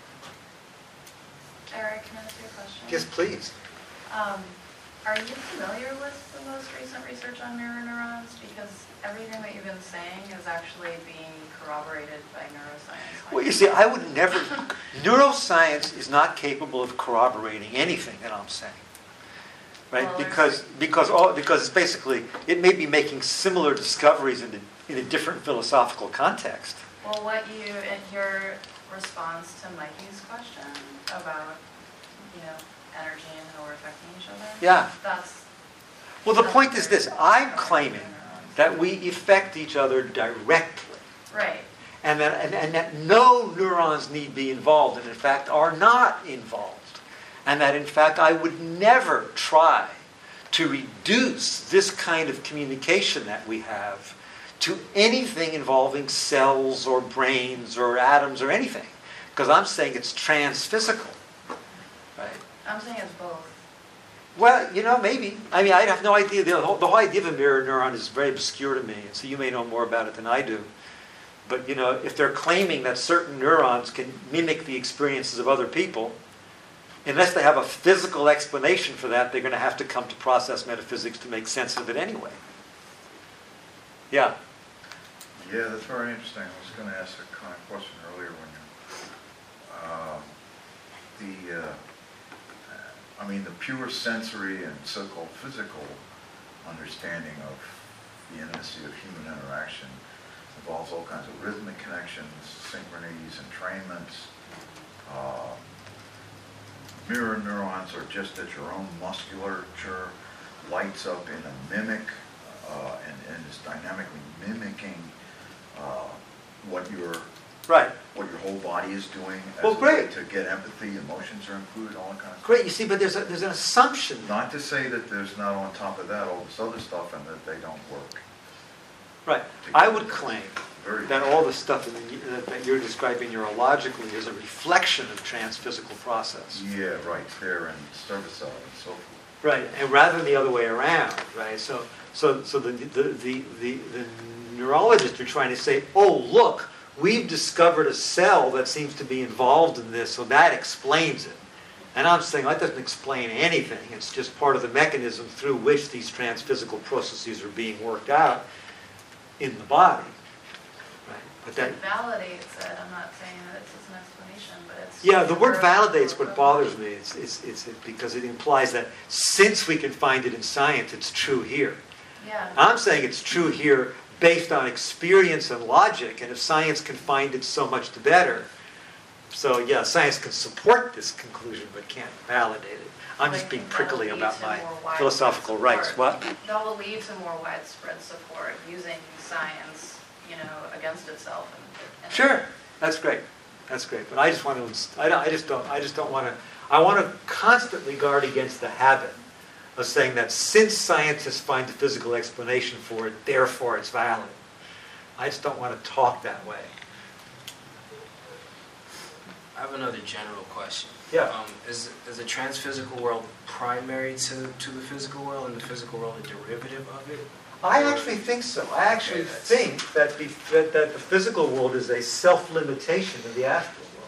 S11: Eric, can I ask you a question?
S2: Yes, please.
S11: Um, Are you familiar with the most recent research on mirror neurons? Because everything that you've been saying is actually being corroborated by neuroscience.
S2: Well, you see, I would never, neuroscience is not capable of corroborating anything that I'm saying. Right?
S11: Well, there's-
S2: Because, because, all, because it's basically, it may be making similar discoveries in a, in a different philosophical context.
S11: Well, what you, in your response to Mikey's question about, you know, energy and how we're affecting each other.
S2: Yeah.
S11: That's.
S2: Well, the
S11: that's
S2: point is
S11: very
S2: this,
S11: similar
S2: I'm
S11: to
S2: claiming
S11: neurons.
S2: that we affect each other directly.
S11: Right.
S2: And that, and, and that no neurons need be involved, and in fact are not involved. And that in fact I would never try to reduce this kind of communication that we have to anything involving cells or brains or atoms or anything. Because I'm saying it's transphysical. Right?
S11: I'm saying it's both.
S2: Well, you know, maybe. I mean, I have no idea. The whole, the whole idea of a mirror neuron is very obscure to me, and so you may know more about it than I do. But, you know, if they're claiming that certain neurons can mimic the experiences of other people, unless they have a physical explanation for that, they're going to have to come to process metaphysics to make sense of it anyway. Yeah.
S8: Yeah, that's very interesting. I was going to ask a kind of question earlier when you, uh, the, uh, I mean, the pure sensory and so-called physical understanding of the intimacy of human interaction involves all kinds of rhythmic connections, synchronies, entrainments. Uh, mirror neurons are just that your own musculature lights up in a mimic uh, and, and is dynamically mimicking uh, what your
S2: Right.
S8: what your whole body is doing as
S2: Well,
S8: a way
S2: great.
S8: to get empathy, emotions are included, all that kind of stuff.
S2: Great. You see, but there's, a, there's an assumption.
S8: Not to say that there's not on top of that all this other stuff and that they don't work.
S2: Right. I would claim
S8: Very
S2: that all the stuff in the, that you're describing neurologically is a reflection of transphysical process.
S8: Yeah, right, there and cervicale and so forth.
S2: Right, and rather than the other way around, right? So, so, so the, the, the, the, the neurologists are trying to say, oh, look, we've discovered a cell that seems to be involved in this, so that explains it. And I'm saying that doesn't explain anything. It's just part of the mechanism through which these transphysical processes are being worked out in the body. Right? But that,
S11: It validates it. I'm not saying that it's just an explanation, but it's.
S2: yeah, the word
S11: Or-
S2: validates what bothers me. It's, it's, it's because it implies that since we can find it in science, it's true here.
S11: Yeah.
S2: I'm saying it's true here based on experience and logic, and if science can find it, so much the better. So yeah, science can support this conclusion, but can't validate it. I'm just
S11: Like,
S2: being
S11: that'll
S2: prickly
S11: lead
S2: about
S11: to
S2: my
S11: more widespread
S2: philosophical rights.
S11: support.
S2: What?
S11: That will lead to more widespread support using science, you know, against itself. And, and
S2: Sure, that's great. That's great. But I just want to. I, don't, I just don't. I just don't want to. I want to constantly guard against the habit of saying that since scientists find a physical explanation for it, therefore it's valid. I just don't want to talk that way.
S5: I have another general question.
S2: Yeah.
S5: Um, is, is the transphysical world primary to, to the physical world and the physical world a derivative of it?
S2: I actually think so. I actually
S5: Okay, that's-
S2: think that the, that, that the physical world is a self-limitation of the astral world.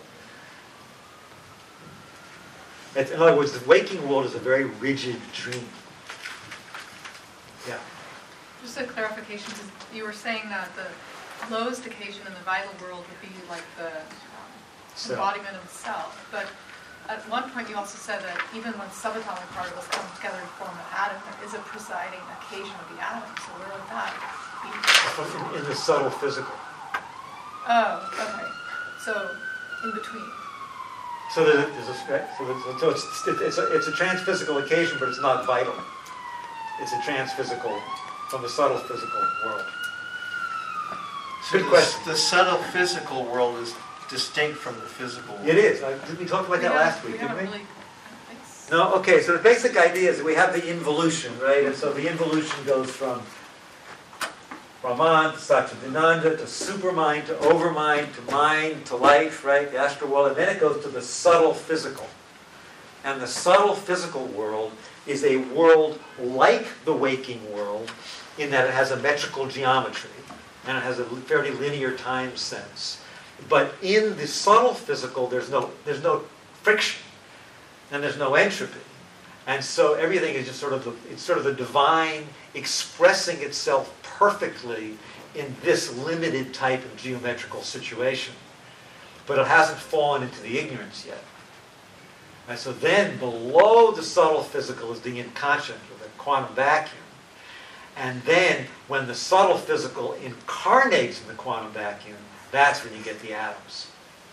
S2: It's, in other words, the waking world is a very rigid dream. Yeah.
S1: Just a clarification, 'cause you were saying that the lowest occasion in the vital world would be like the um,
S2: So-
S1: embodiment of the self. But at one point you also said that even when subatomic particles come together to form an atom, there is a presiding occasion of the atom. So where would that be?
S2: In, in the subtle physical.
S1: Oh, okay. So in between.
S2: So there's a, there's a right? so, there's, so it's, it's, a, it's a transphysical occasion, but it's not vital. It's a transphysical, from the subtle physical world.
S6: So
S2: Good
S6: the-
S2: question.
S6: The subtle physical world is distinct from the physical world.
S2: It is. I, did we talk about that
S1: We
S2: last
S1: haven't-
S2: week,
S1: we
S2: didn't we?
S1: haven't really, I don't think so.
S2: No, okay, so the basic idea is that we have the involution, right? And so the involution goes from Brahman to Satchidananda to supermind to overmind to mind to life, right? The astral world, and then it goes to the subtle physical. And the subtle physical world is a world like the waking world in that it has a metrical geometry and it has a fairly linear time sense. But in the subtle physical, there's no, there's no friction, and there's no entropy. And so everything is just sort of the, it's sort of the divine expressing itself perfectly in this limited type of geometrical situation. But it hasn't fallen into the ignorance yet. And so then below the subtle physical is the inconscient, or the quantum vacuum. And then when the subtle physical incarnates in the quantum vacuum, that's when you get the atoms.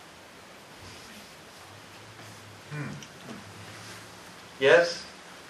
S8: Hmm.
S2: Yes?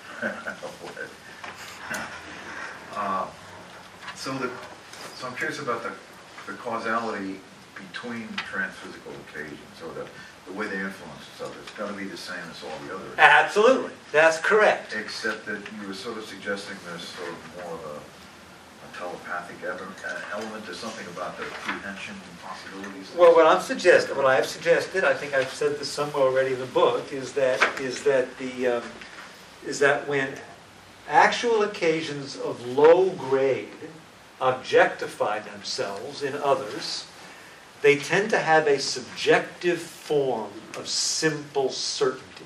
S8: uh, so the so I'm curious about the the causality between transphysical occasions, or the the way they influence each other. It's got to be the same as all the others.
S2: Absolutely, that's correct.
S8: Except that you were sort of suggesting there's sort of more of a, a telepathic element to something about the prehension possibilities.
S2: Well, what I'm suggesting, what I have suggested, I think I've said this somewhere already in the book, is that is that the um, is that when actual occasions of low grade objectify themselves in others, they tend to have a subjective form of simple certainty.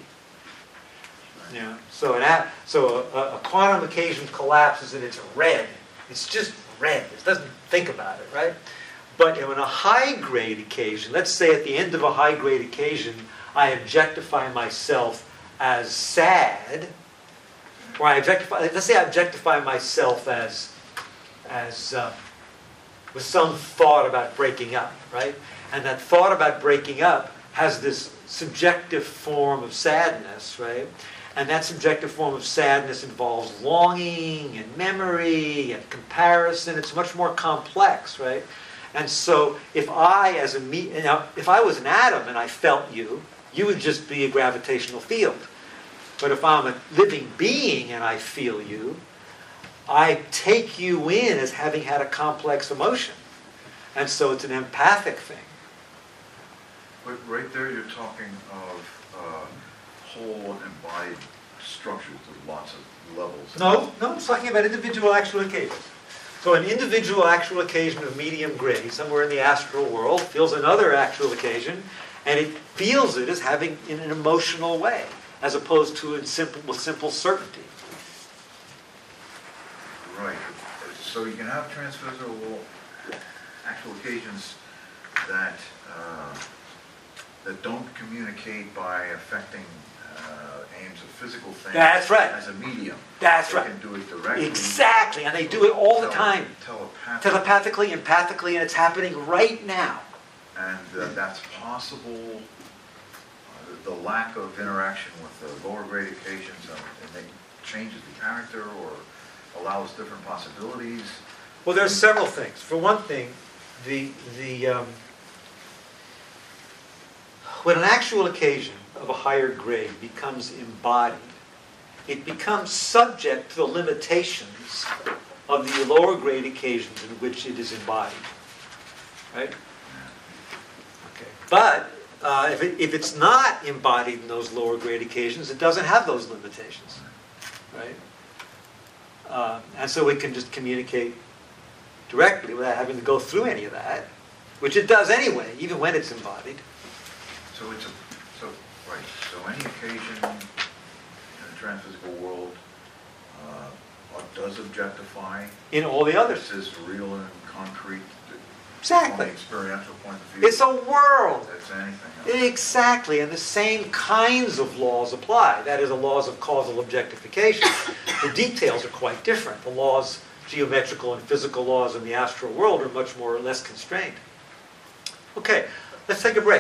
S2: Yeah. So an a, so a, a quantum occasion collapses and it's red. It's just red. It doesn't think about it, right? But in a high grade occasion, let's say at the end of a high grade occasion, I objectify myself as sad, or I objectify. Let's say I objectify myself as as uh, with some thought about breaking up, right? And that thought about breaking up has this subjective form of sadness, right? And that subjective form of sadness involves longing and memory and comparison. It's much more complex, right? And so if I, as a me, you know, if I was an atom and I felt you, you would just be a gravitational field. But if I'm a living being and I feel you, I take you in as having had a complex emotion. And so it's an empathic thing.
S8: But right there you're talking of uh, whole embodied structures with lots of levels.
S2: No, no, I'm talking about individual actual occasions. So an individual actual occasion of medium grade, somewhere in the astral world, feels another actual occasion, and it feels it as having in an emotional way, as opposed to in simple, with simple certainty.
S8: Right. So you can have transphysical actual occasions that uh, that don't communicate by affecting uh, aims of physical things.
S2: That's right.
S8: As a medium.
S2: That's
S8: they
S2: right.
S8: They can do it directly.
S2: Exactly, and they do it all the
S8: tele-
S2: time.
S8: Telepathically.
S2: Telepathically, empathically, and it's happening right now.
S8: And uh, that's possible. Uh, the lack of interaction with the lower grade occasions, uh, it may changes the character or allows different possibilities.
S2: Well, there's several things. For one thing, the the um, when an actual occasion of a higher grade becomes embodied, it becomes subject to the limitations of the lower grade occasions in which it is embodied. Right? Okay. But uh, if, it, if it's not embodied in those lower grade occasions, it doesn't have those limitations. Right? Uh, and so it can just communicate directly without having to go through any of that, which it does anyway, even when it's embodied.
S8: So it's a, so, right, so any occasion in the transphysical world uh, does objectify.
S2: In all the others.
S8: This is real and concrete.
S2: Exactly.
S8: From the experiential point of view.
S2: It's a world.
S8: It's anything else.
S2: Exactly, and the same kinds of laws apply. That is, the laws of causal objectification. The details are quite different. The laws, geometrical and physical laws in the astral world, are much more or less constrained. Okay, let's take a break.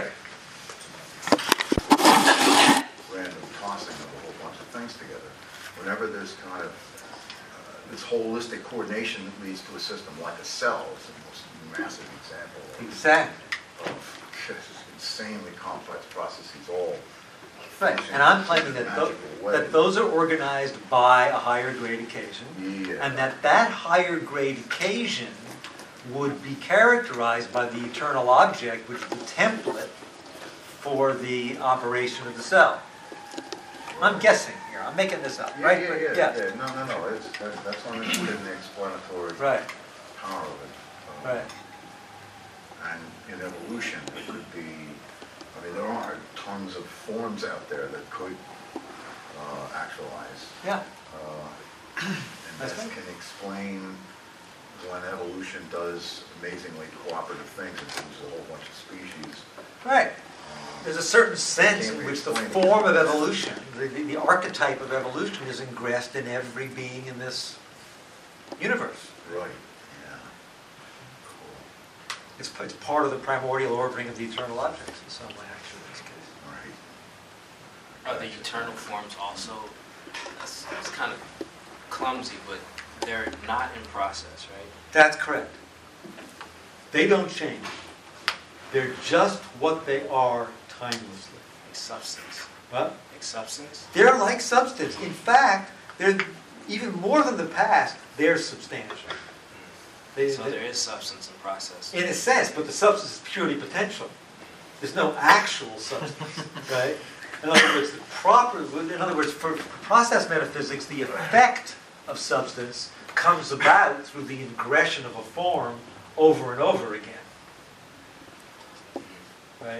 S8: Random tossing of a whole bunch of things together. Whenever there's kind of uh, this holistic coordination that leads to a system like a cell, it's the most massive example of,
S2: Exactly.
S8: of insanely complex processes all.
S2: Right, and I'm claiming that, tho- that those are organized by a higher grade occasion,
S8: Yeah.
S2: and that that higher grade occasion would be characterized by the eternal object, which is the template for the operation of the cell. I'm guessing here, I'm making this up,
S8: Yeah,
S2: right?
S8: yeah, yeah,
S2: yeah.
S8: yeah. No, no, no, it's, that, that's not included in the explanatory
S2: Right,
S8: power of it. Um,
S2: right.
S8: And in evolution, it could be, I mean, there are tons of forms out there that could uh, actualize.
S2: Yeah.
S8: Uh, And
S2: That's
S8: that
S2: right.
S8: can explain when evolution does amazingly cooperative things, it produces a whole bunch of species.
S2: Right.
S8: Uh,
S2: There's a certain sense
S8: Can't
S2: in
S8: be
S2: which the
S8: explained.
S2: form of evolution, the, the, the archetype of evolution is ingressed in every being in this universe.
S8: Right, yeah. Cool.
S2: It's, it's part of the primordial ordering of the eternal objects in some way, actually, in this case.
S8: Right.
S5: Are the eternal forms also, that's, that's kind of clumsy, but they're not in process, right?
S2: That's correct. They don't change. They're just what they are timelessly.
S5: Like substance.
S2: What?
S5: Like substance?
S2: They're like substance. In fact, they're even more than the past, they're substantial. They,
S5: So
S2: they-
S5: there is substance in process.
S2: in a sense, but the substance is purely potential. There's no actual substance, right? In other words, the proper, in other words, for process metaphysics, the effect of substance comes about through the ingression of a form over and over again. Right?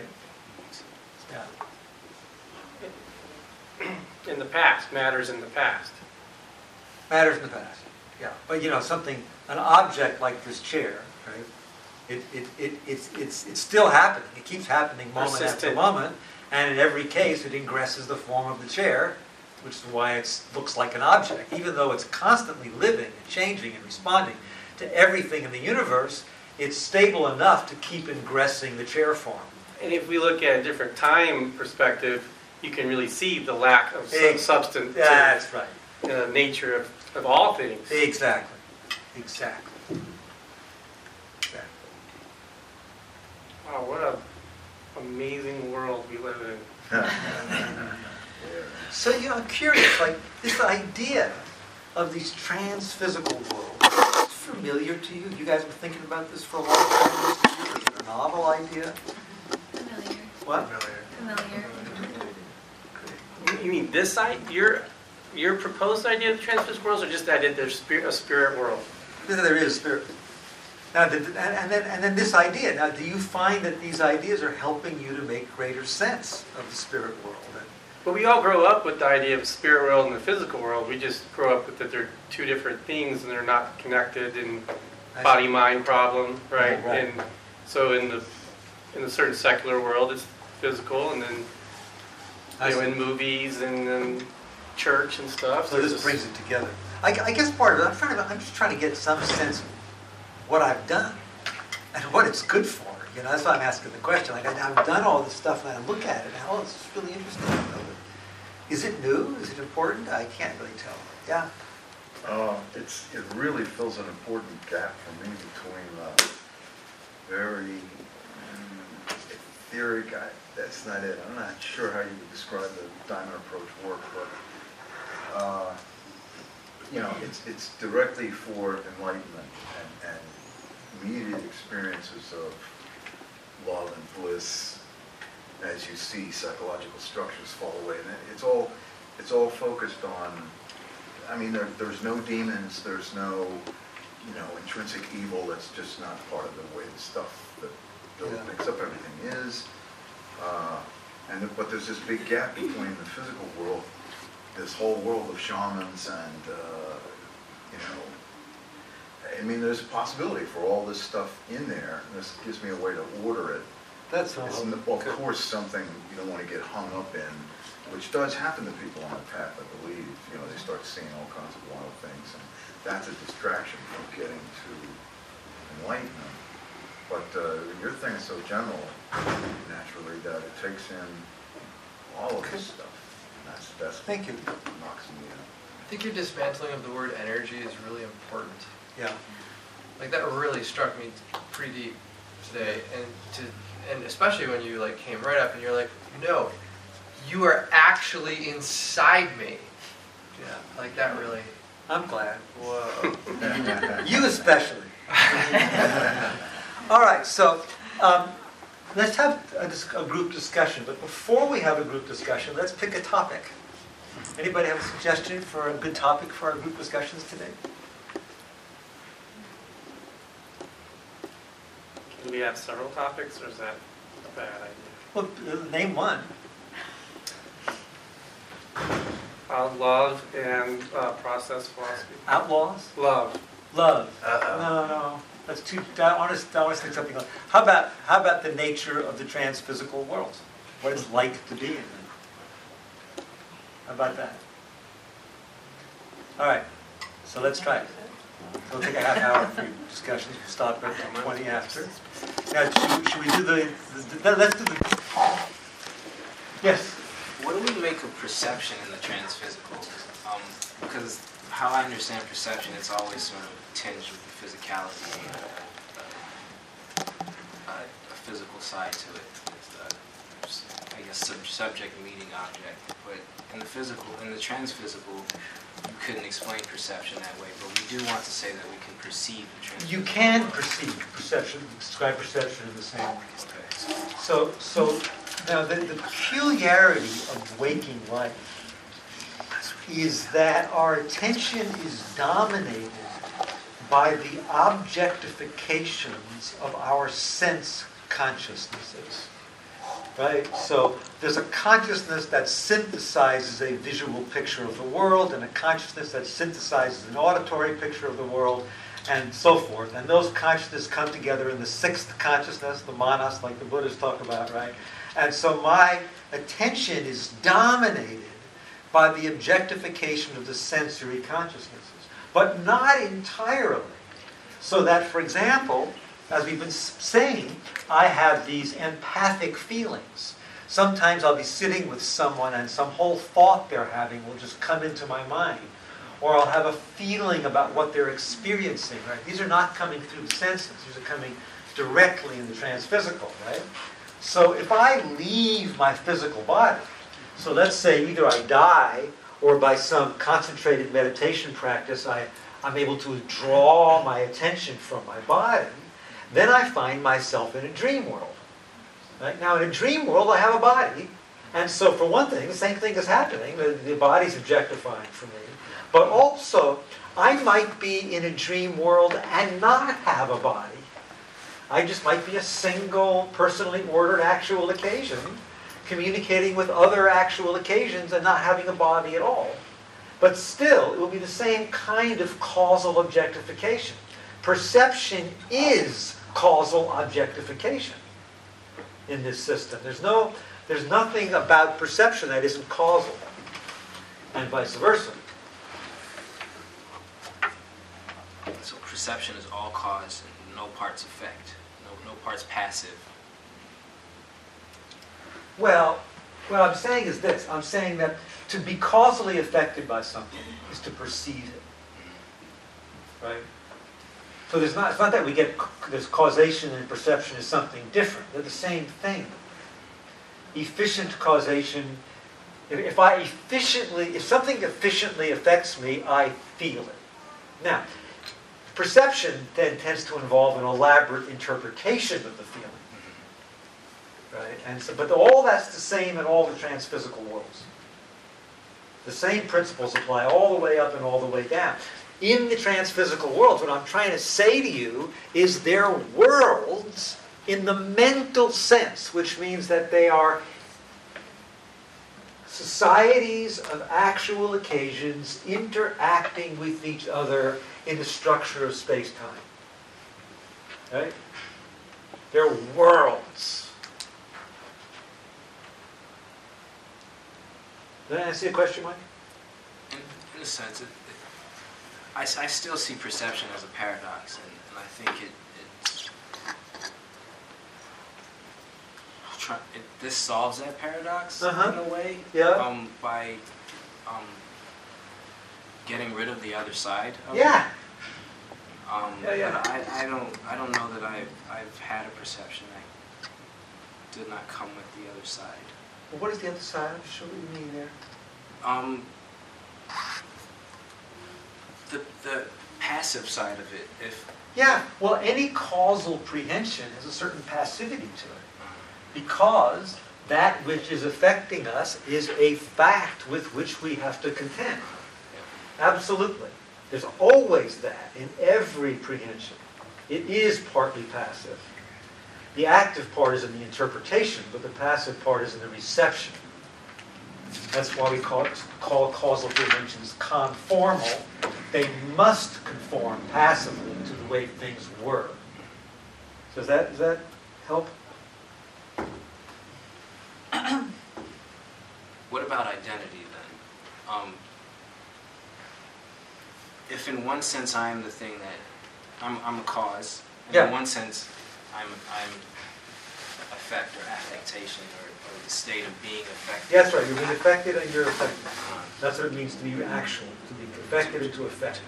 S2: Yeah.
S7: In the past, matters in the past.
S2: Matters in the past. Yeah. But you know, something, an object like this chair, right? It, it, it, it's, it's, it's still happening. It keeps happening moment after
S7: Persistent.
S2: moment. And in every case, it ingresses the form of the chair, which is why it looks like an object. Even though it's constantly living and changing and responding to everything in the universe, it's stable enough to keep ingressing the chair form.
S7: And if we look at a different time perspective, you can really see the lack of some
S2: Ex-
S7: substance
S2: That's right.
S7: in the nature of, of all things.
S2: Exactly. Exactly. Exactly.
S7: Wow, what a amazing world we live in.
S2: So, you know, I'm curious, like, this idea of these trans-physical worlds, is it familiar to you? You guys have been thinking about this for a long time? Is it a novel idea?
S9: Familiar,
S2: What?
S9: familiar.
S7: You- You mean this side, your your proposed idea of the transphysical worlds, or just that it- there's spirit, a spirit world?
S2: There is spirit. Now, did- and and then, and then this idea. Now, do you find that these ideas are helping you to make greater sense of the spirit world?
S7: But we all grow up with the idea of spirit world and the physical world. We just grow up with that they're two different things and they're not connected, and body-mind problem, right?
S2: Right.
S7: And so in the in a certain secular world, it's physical, and then
S2: I
S7: you know,
S2: see.
S7: in movies and then church and stuff.
S2: So this brings it together. I, I guess part of it, I'm trying to, I'm just trying to get some sense of what I've done and what it's good for. You know, that's why I'm asking the question. Like, I, I've done all this stuff, and I look at it, and oh, it's really interesting. You know, is it new? Is it important? I can't really tell. Yeah.
S8: Uh, it's, it really fills an important gap for me between uh, very mm, etheric, I, that's not it. I'm not sure how you would describe the diamond approach work, but uh, you know, it's it's directly for enlightenment and, and immediate experiences of love and bliss as you see psychological structures fall away. And it's all it's all focused on, I mean, there, there's no demons, there's no, you know, intrinsic evil. That's just not part of the way the stuff that Bill
S2: Yeah.
S8: makes up everything is. Uh, and the, but there's this big gap between the physical world, this whole world of shamans, and uh, you know, I mean, there's a possibility for all this stuff in there. And this gives me a way to order it.
S2: That's all.
S8: It's, n- of course, something you don't want to get hung up in, which does happen to people on the path, I believe. You know, they start seeing all kinds of wild things, and that's a distraction from getting to enlightenment. But uh, your thing is so general, naturally, that it takes in all of this stuff. And that's, that's what
S2: Thank you.
S8: knocks me in.
S4: I think your dismantling of the word energy is really important.
S2: Yeah.
S4: Like that really struck me pretty deep today, and to and especially when you like came right up and you're like, no, you are actually inside me. Yeah, like that really.
S2: I'm glad.
S4: Whoa.
S2: You especially. All right, so um, let's have a, dis- a group discussion. But before we have a group discussion, let's pick a topic. Anybody have a suggestion for a good topic for our group discussions today?
S3: Do we have several topics, or is that a bad idea?
S2: Well, uh, name one.
S3: Uh, love and uh, process philosophy.
S2: Outlaws?
S3: Love.
S2: Love.
S12: Uh-oh.
S2: No, no, that's too, I want to, I want to think something else. How about, how about the nature of the trans-physical world? What it's like to be in it? How about that? All right, so let's try it. So we'll take a half hour for discussions, we'll stop at twenty after. Now, should, should we do the, the, let's do the, yes?
S5: What do we make of perception in the transphysical? Um, because how I understand perception, it's always sort of tinged with the physicality, and a, a, a physical side to it. It's the, I guess, sub subject meeting object. But in the physical, in the transphysical, you couldn't explain perception that way. But we do want to say that we can perceive the transphysical.
S2: You can perceive perception, describe perception in the same way.
S5: Okay.
S2: So, so now the, the peculiarity of waking life is that our attention is dominated by the objectifications of our sense consciousnesses. Right? So there's a consciousness that synthesizes a visual picture of the world, and a consciousness that synthesizes an auditory picture of the world, and so forth. And those consciousnesses come together in the sixth consciousness, the manas, like the Buddhists talk about, right? And so my attention is dominated by the objectification of the sensory consciousnesses, but not entirely. So that, for example, as we've been saying, I have these empathic feelings. Sometimes I'll be sitting with someone and some whole thought they're having will just come into my mind. Or I'll have a feeling about what they're experiencing, right? These are not coming through the senses. These are coming directly in the transphysical, right? So if I leave my physical body, so let's say either I die or by some concentrated meditation practice I, I'm able to draw my attention from my body, then I find myself in a dream world. Right? Now in a dream world I have a body, and so for one thing, the same thing is happening. The, the body's objectifying for me. But also, I might be in a dream world and not have a body. I just might be a single, personally ordered actual occasion, communicating with other actual occasions and not having a body at all. But still, it will be the same kind of causal objectification. Perception is causal objectification in this system. There's no, there's nothing about perception that isn't causal, and vice versa.
S5: So perception is all cause and no parts effect, no, no parts passive.
S2: Well, what I'm saying is this. I'm saying that to be causally affected by something is to perceive it. Right? So there's not, it's not that we get, there's causation and perception is something different. They're the same thing. Efficient causation, if, if I efficiently, if something efficiently affects me, I feel it. Now, perception then tends to involve an elaborate interpretation of the feeling. Right? And so, but all that's the same in all the transphysical worlds. The same principles apply all the way up and all the way down. In the transphysical worlds, what I'm trying to say to you is they're worlds in the mental sense, which means that they are societies of actual occasions interacting with each other in the structure of space-time. Right? They're worlds. Did I answer your question, Mike?
S5: In, in a sense, it, it, I, I still see perception as a paradox, and, and I think it, it's try, it this solves that paradox
S2: Uh-huh.
S5: in a way.
S2: Yeah.
S5: Um, by um, getting rid of the other side. Of
S2: Yeah.
S5: It. Um,
S2: Yeah, yeah.
S5: But I, I don't I don't know that I've I've had a perception that did not come with the other side.
S2: Well, what is the other side? I'm sure what you mean there.
S5: Um, the the passive side of it, if
S2: Yeah, well, any causal prehension has a certain passivity to it. Because that which is affecting us is a fact with which we have to contend. Absolutely. There's always that in every prehension. It is partly passive. The active part is in the interpretation, but the passive part is in the reception. That's why we call, it, call causal dimensions conformal. They must conform passively to the way things were. So does that, does that help?
S5: What about identity then? Um, if in one sense I am the thing that, I'm, I'm a cause, and
S2: Yeah.
S5: in one sense I'm, I'm affect or affectation or, or the state of being affected.
S2: Yeah, that's right. You're being affected and you're affected.
S5: Uh,
S2: That's what it means to be actual, to be affected and to affect.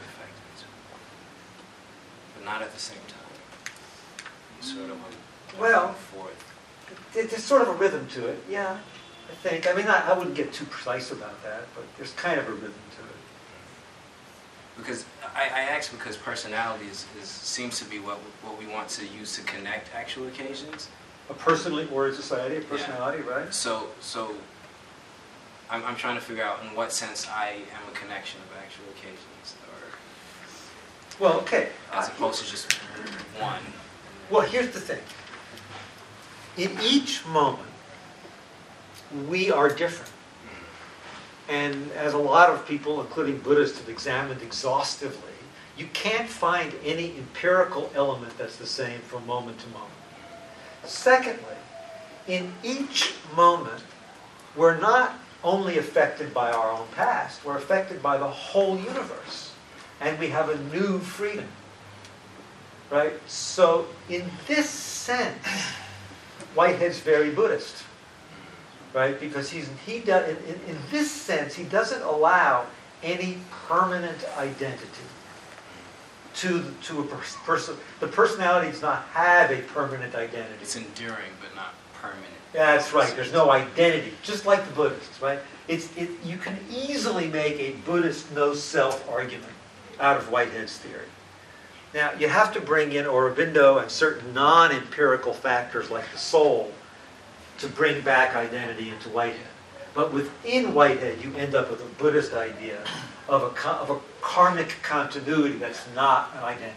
S5: But not at the same time. You sort of um,
S2: Well,
S5: back and forth.
S2: It- There's sort of a rhythm to it, yeah, I think. I mean, I, I wouldn't get too precise about that, but there's kind of a rhythm to it.
S5: Because I, I ask because personality is, is seems to be what what we want to use to connect actual occasions.
S2: A personally or society, a personality, yeah. Right?
S5: So so I'm I'm trying to figure out in what sense I am a connection of actual occasions, or
S2: Well, okay.
S5: as opposed to just one.
S2: Well, here's the thing. In each moment, we are different. And as a lot of people, including Buddhists, have examined exhaustively, you can't find any empirical element that's the same from moment to moment. Secondly, in each moment, we're not only affected by our own past, we're affected by the whole universe. And we have a new freedom. Right? So, in this sense, Whitehead's very Buddhist. Right? Because he's, he does, in, in, in this sense, he doesn't allow any permanent identity to, to a pers- person. The personality does not have a permanent identity.
S5: It's enduring but not permanent.
S2: That's right. There's no identity, just like the Buddhists, right? It's, it, you can easily make a Buddhist no-self argument out of Whitehead's theory. Now, you have to bring in Aurobindo and certain non-empirical factors like the soul to bring back identity into Whitehead. But within Whitehead, you end up with a Buddhist idea of a, co- of a karmic continuity that's not an identity.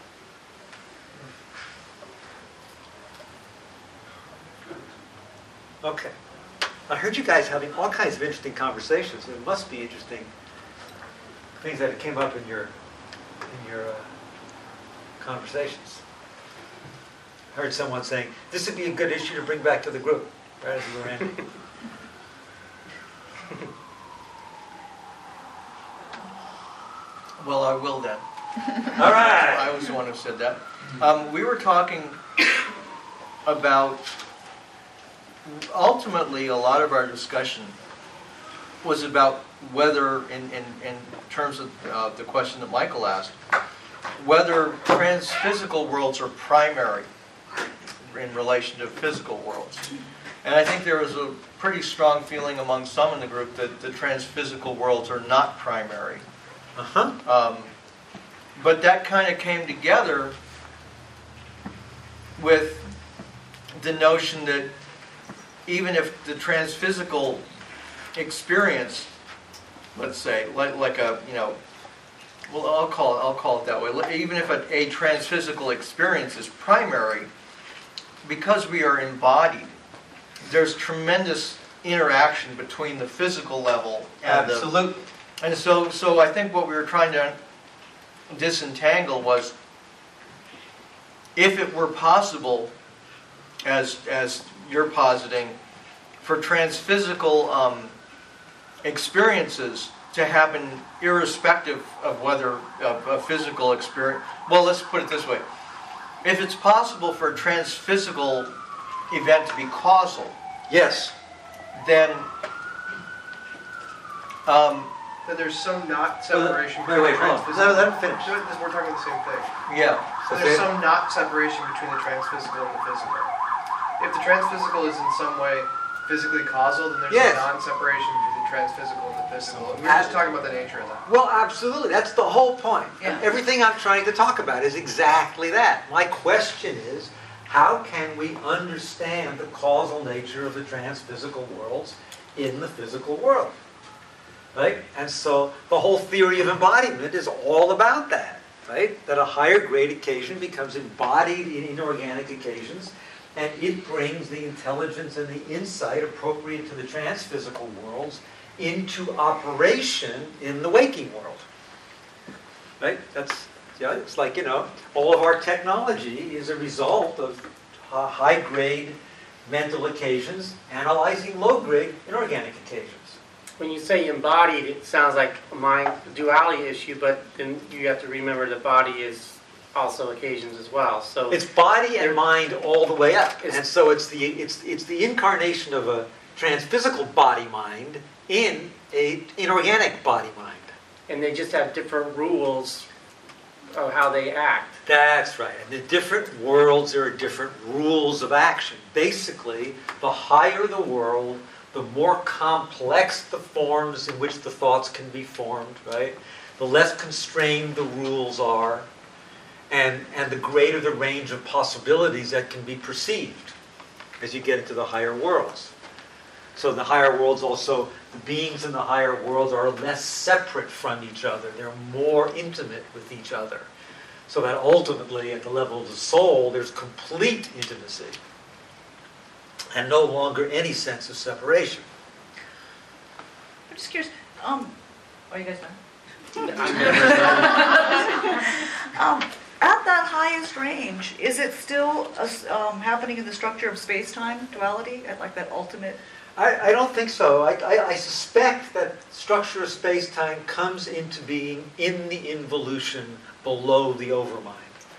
S2: Okay. I heard you guys having all kinds of interesting conversations. There must be interesting things that came up in your in your uh, conversations. I heard someone saying, this would be a good issue to bring back to the group, right as we were ending.
S6: Well, I will then.
S2: All right.
S6: I was the one who said that. Um, we were talking about, ultimately, a lot of our discussion was about whether, in, in, in terms of uh, the question that Michael asked, whether trans-physical worlds are primary in relation to physical worlds. And I think there was a pretty strong feeling among some in the group that the trans-physical worlds are not primary.
S2: Uh-huh.
S6: Um, but that kind of came together with the notion that even if the trans-physical experience, let's say, like, like a, you know, well, I'll call it, I'll call it that way. Even if a, a trans-physical experience is primary, because we are embodied, there's tremendous interaction between the physical level and
S2: Absolutely.
S6: the... And so, so I think what we were trying to disentangle was, if it were possible, as as you're positing, for transphysical um, experiences to happen irrespective of whether of a physical experience. Well, let's put it this way: if it's possible for a transphysical event to be causal,
S2: yes,
S6: then. Um,
S4: That there's some not separation
S2: Wait, wait, hold on.
S4: transphysical-
S2: No, let him finish.
S4: No, We're talking the same thing.
S6: yeah.
S4: So there's some not separation between the transphysical and the physical. If the transphysical is in some way physically causal, then there's
S2: Yes.
S4: a non-separation between the transphysical and the physical. And we were just talking about the nature of that.
S2: Well, absolutely. That's the whole point.
S9: Yeah.
S2: Everything I'm trying to talk about is exactly that. My question is, how can we understand the causal nature of the transphysical worlds in the physical world? Right? And so the whole theory of embodiment is all about that. Right? That a higher grade occasion becomes embodied in inorganic occasions, and it brings the intelligence and the insight appropriate to the transphysical worlds into operation in the waking world. Right? That's, yeah, it's like, you know, all of our technology is a result of uh, high-grade mental occasions analyzing low-grade inorganic occasions.
S7: When you say embodied, it sounds like a mind duality issue, but then you have to remember the body is also occasions as well. So
S2: it's body and mind all the way up, and so it's the it's it's the incarnation of a transphysical body-mind in a inorganic body-mind.
S7: And they just have different rules of how they act.
S2: That's right. And the different worlds, there are different rules of action. Basically, the higher the world, the more complex the forms in which the thoughts can be formed, right? The less constrained the rules are, and, and the greater the range of possibilities that can be perceived as you get into the higher worlds. So the higher worlds also, the beings in the higher worlds are less separate from each other. They're more intimate with each other. So that ultimately, at the level of the soul, there's complete intimacy and no longer any sense of separation.
S13: I'm just curious. Um, are you guys done? um, at that highest range, is it still uh, um, happening in the structure of space-time duality at like that ultimate?
S2: I, I don't think so. I, I, I suspect that structure of space-time comes into being in the involution below the overmind.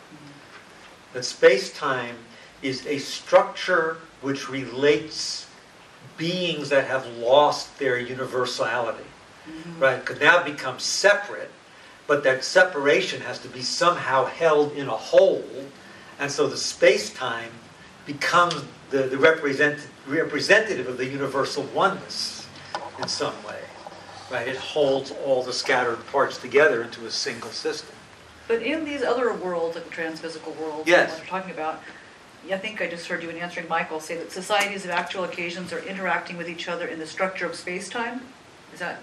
S2: That space-time is a structure which relates beings that have lost their universality, mm-hmm. right? Could now become separate, but that separation has to be somehow held in a whole, and so the space-time becomes the, the represent, representative of the universal oneness in some way, right? It holds all the scattered parts together into a single system.
S13: But in these other worlds, like the transphysical worlds,
S2: yes.
S13: that we're talking about, I think I just heard you in answering Michael say that societies of actual occasions are interacting with each other in the structure of space-time? Is that?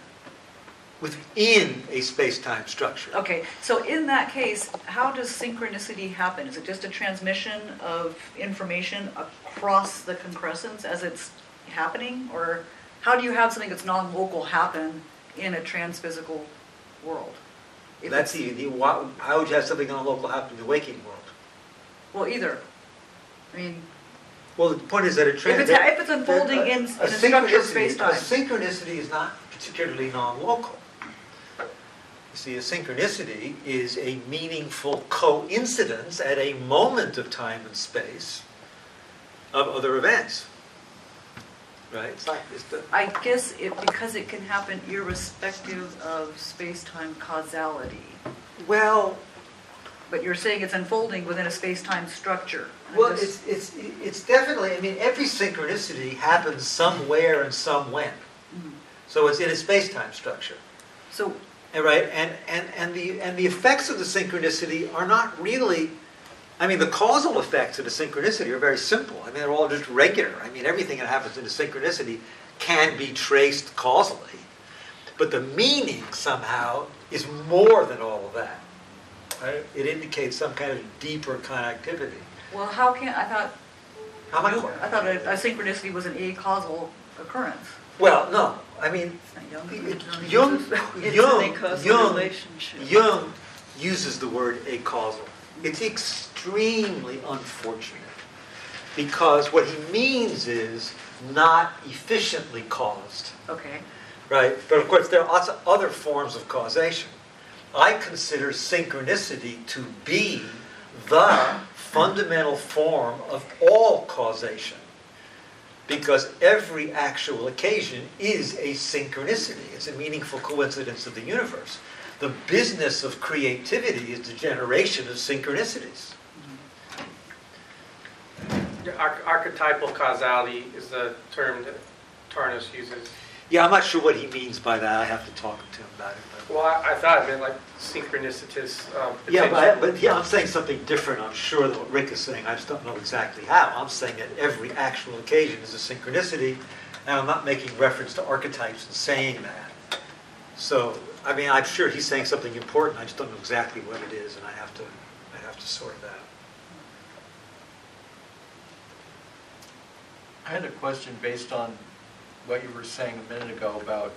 S2: Within a space-time structure.
S13: Okay, so in that case, how does synchronicity happen? Is it just a transmission of information across the concrescence as it's happening? Or how do you have something that's non-local happen in a transphysical world? If
S2: That's the, the, how would you have something non-local happen in the waking world?
S13: Well, either. I mean,
S2: well, the point is that a trans-
S13: if, it's, if it's unfolding
S2: a,
S13: in, in
S2: a,
S13: a structure of space-time.
S2: A synchronicity is not particularly non-local. You see, a synchronicity is a meaningful coincidence at a moment of time and space of other events. Right? It's not, it's the,
S13: I guess it, because it can happen irrespective of space-time causality.
S2: Well,
S13: but you're saying it's unfolding within a space-time structure.
S2: Well, it's, it's, it's definitely, I mean, every synchronicity happens somewhere and some when. Mm-hmm. So it's in a space-time structure.
S13: So,
S2: right, and, and, and, the, and the effects of the synchronicity are not really, I mean, the causal effects of the synchronicity are very simple. I mean, they're all just regular. I mean, everything that happens in a synchronicity can be traced causally. But the meaning somehow is more than all of that. Right? It indicates some kind of deeper connectivity.
S13: Well, how can, I thought,
S2: how am I,
S13: I thought a, a synchronicity was an acausal occurrence.
S2: Well, no. I mean, Jung, Jung, Jung, Jung uses the word acausal. It's extremely unfortunate because what he means is not efficiently caused.
S13: Okay.
S2: Right? But of course, there are lots of other forms of causation. I consider synchronicity to be the fundamental form of all causation because every actual occasion is a synchronicity. It's a meaningful coincidence of the universe. The business of creativity is the generation of synchronicities.
S7: Ar- archetypal causality is the term that Tarnas uses.
S2: Yeah, I'm not sure what he means by that. I have to talk to him about it. But.
S7: Well, I, I thought it meant like synchronicitous um,
S2: Yeah, but, I, but yeah, I'm saying something different, I'm sure, than what Rick is saying. I just don't know exactly how. I'm saying that every actual occasion is a synchronicity, and I'm not making reference to archetypes and saying that. So, I mean, I'm sure he's saying something important. I just don't know exactly what it is, and I have to, I have to sort that out.
S6: I had a question based on what you were saying a minute ago about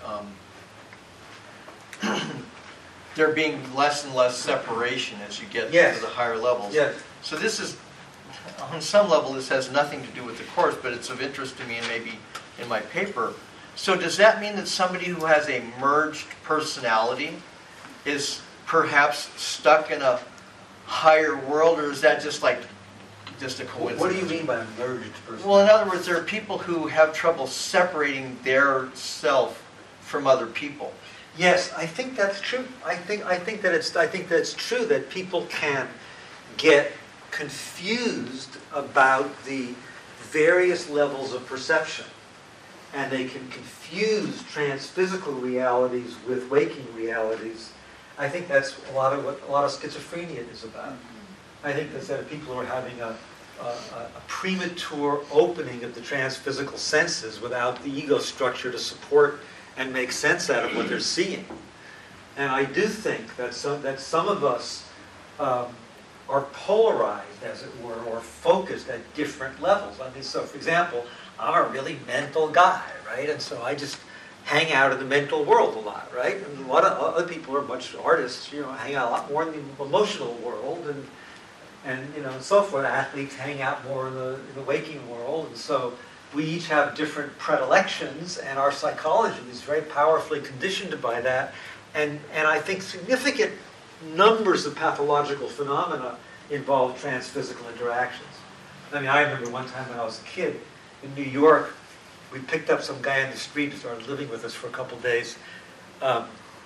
S6: um, there being less and less separation as you get
S2: Yes.
S6: to the higher levels.
S2: Yes.
S6: So this is, on some level, this has nothing to do with the course, but it's of interest to me and maybe in my paper. So does that mean that somebody who has a merged personality is perhaps stuck in a higher world, or is that just like just a coincidence?
S2: What do you mean by merged personality?
S6: Well, in other words, there are people who have trouble separating their self from other people.
S2: Yes, I think that's true. I think I think that it's I think that it's true that people can get confused about the various levels of perception, and they can confuse transphysical realities with waking realities. I think that's a lot of what a lot of schizophrenia is about. I think that's that people are having a, a, a premature opening of the transphysical senses without the ego structure to support and make sense out of what they're seeing. And I do think that some, that some of us um, are polarized, as it were, or focused at different levels. I mean, so for example, I'm a really mental guy, right? And so I just hang out in the mental world a lot, right? And a lot of other people are much artists, you know, hang out a lot more in the emotional world, and and you know, and so forth. Athletes hang out more in the, in the waking world, and so we each have different predilections, and our psychology is very powerfully conditioned by that. And and I think significant numbers of pathological phenomena involve transphysical interactions. I mean, I remember one time when I was a kid in New York, we picked up some guy on the street who started living with us for a couple of days. Um,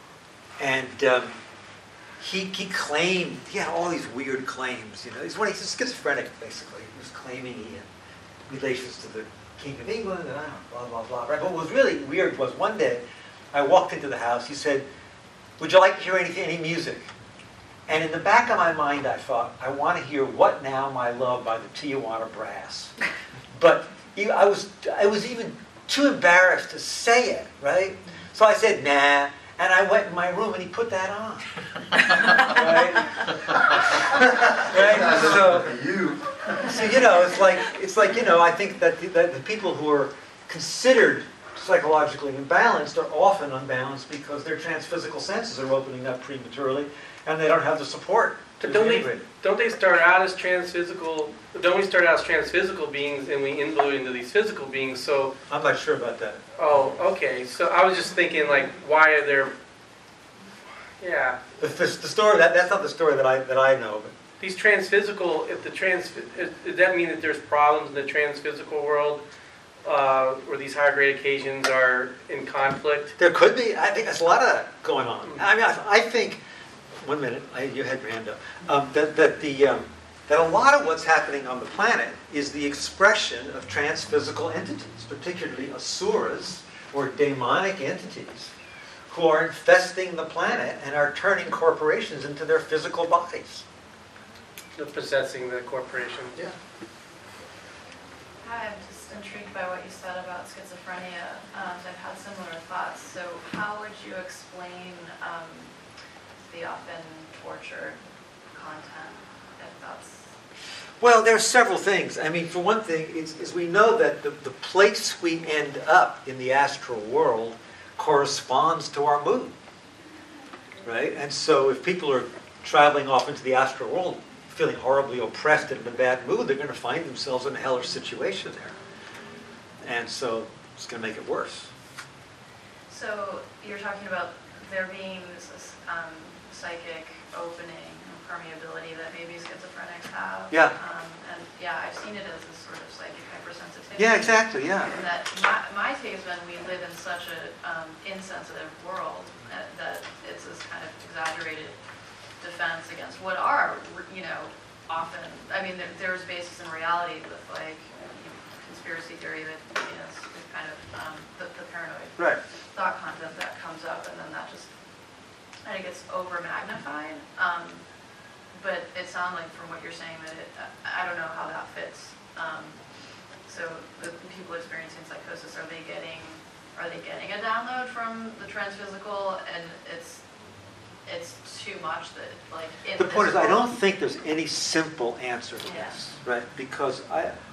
S2: and um, he, he claimed, he had all these weird claims, you know. He's, one, he's a schizophrenic, basically. He was claiming he had relations to the King of England, and I don't know, blah, blah, blah. Right? But what was really weird was one day, I walked into the house, he said, "Would you like to hear anything, any music?" And in the back of my mind, I thought, I want to hear What Now, My Love by the Tijuana Brass. But I was, I was even too embarrassed to say it, right? So I said, nah. And I went in my room and he put that on. Right? Right? So,
S8: You.
S2: so, you know, it's like, it's like, you know, I think that the, that the people who are considered psychologically imbalanced are often unbalanced because their transphysical senses are opening up prematurely and they don't have the support to
S3: But don't they,
S2: integrate.
S3: don't they start out as transphysical, don't we start out as transphysical beings and we involve into these physical beings, so...
S2: I'm not sure about that.
S3: Oh, okay, so I was just thinking, like, why are there... Yeah.
S2: The, the, the story, that, that's not the story that I, that I know. But
S3: These transphysical, if the trans... Does that mean that there's problems in the transphysical world uh, where these higher grade occasions are in conflict?
S2: there could be, I think there's a lot of that going on. I mean, I, I think, one minute, I, you had your hand up, um, that, that, the, um, that a lot of what's happening on the planet is the expression of transphysical entities, particularly asuras, or demonic entities, who are infesting the planet and are turning corporations into their physical bodies.
S3: The possessing the corporation.
S2: Yeah.
S11: Hi, I'm just intrigued by what you said about schizophrenia. Um, I've had similar thoughts. So how would you explain um, the often tortured content, if that's...
S2: Well, there are several things. I mean, for one thing, is, is we know that the, the place we end up in the astral world corresponds to our mood, right? And so if people are traveling off into the astral world feeling horribly oppressed and in a bad mood, they're going to find themselves in a hellish situation there. And so it's going to make it worse.
S11: So you're talking about there being this um, psychic opening and permeability that maybe schizophrenics have.
S2: Yeah.
S11: Um, and yeah, I've seen it as this sort of psychic hypersensitivity.
S2: Yeah, exactly, yeah.
S11: And that my, my take has been we live in such a um, insensitive world that, that it's this kind of exaggerated defense against what are, you know, often, I mean, there, there's basis in reality with like you know, conspiracy theory that, you know, is kind of um, the, the paranoid
S2: Right.
S11: thought content that comes up, and then that just, I think it's over magnified. Um, but it sounds like from what you're saying that it, I don't know how that fits. Um, so the people experiencing psychosis, are they getting, are they getting a download from the transphysical, and it's it's too much that like in
S2: The point is,
S11: this
S2: I don't
S11: world-
S2: think there's any simple answer to
S11: Yeah.
S2: this, right? Because I,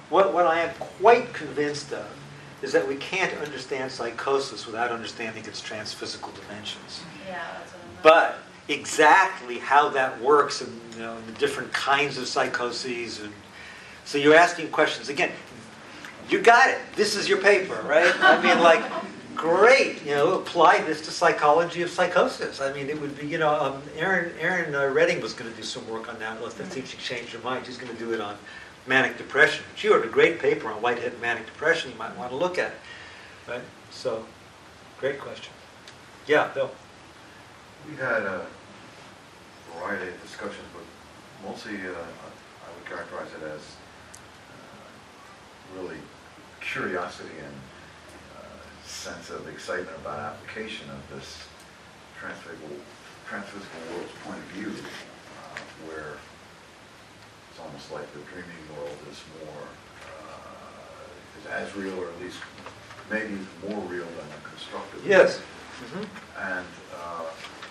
S2: what, what I am quite convinced of is that we can't understand psychosis without understanding its transphysical dimensions.
S11: Yeah, that's what I'm.
S2: But exactly how that works and, you know, the different kinds of psychoses, and so you're asking questions again. You got it. This is your paper, right? I mean, like, great. You know, apply this to psychology of psychosis. I mean, it would be, you know, um, Aaron Aaron uh, Redding was going to do some work on that. Unless that's teaching changed her mind, she's going to do it on manic depression. She wrote a great paper on Whitehead and manic depression. You might want to look at it, right? So, great question. Yeah, Bill.
S8: We had a variety of discussions, but mostly uh, I would characterize it as uh, really curiosity and uh, sense of excitement about application of this transphysical, transphysical world's point of view, uh, where it's almost like the dreaming world is more, uh, is as real, or at least maybe more real than the constructive.
S2: Yes. Mm-hmm.
S8: And uh,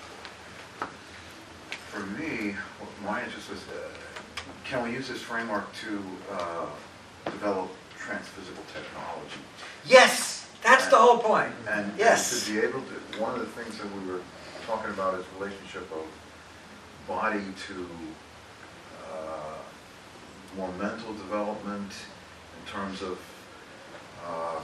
S8: for me, what my interest is, uh, can we use this framework to uh, develop transphysical technology?
S2: Yes, that's
S8: and,
S2: the whole point.
S8: And,
S2: yes.
S8: and to be able to, one of the things that we were talking about is relationship of body to uh, more mental development in terms of uh,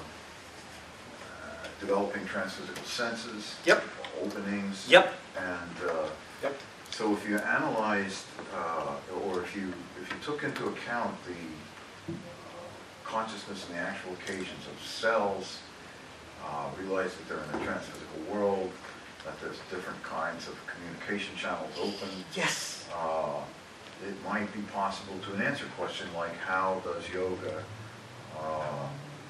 S8: developing transphysical senses,
S2: yep.
S8: openings,
S2: yep.
S8: and uh,
S2: yep.
S8: so if you analyzed, uh, or if you if you took into account the uh, consciousness and the actual occasions of cells, uh, realize that they're in a transphysical world, that there's different kinds of communication channels open.
S2: Yes.
S8: Uh, it might be possible to answer a question like, how does yoga uh,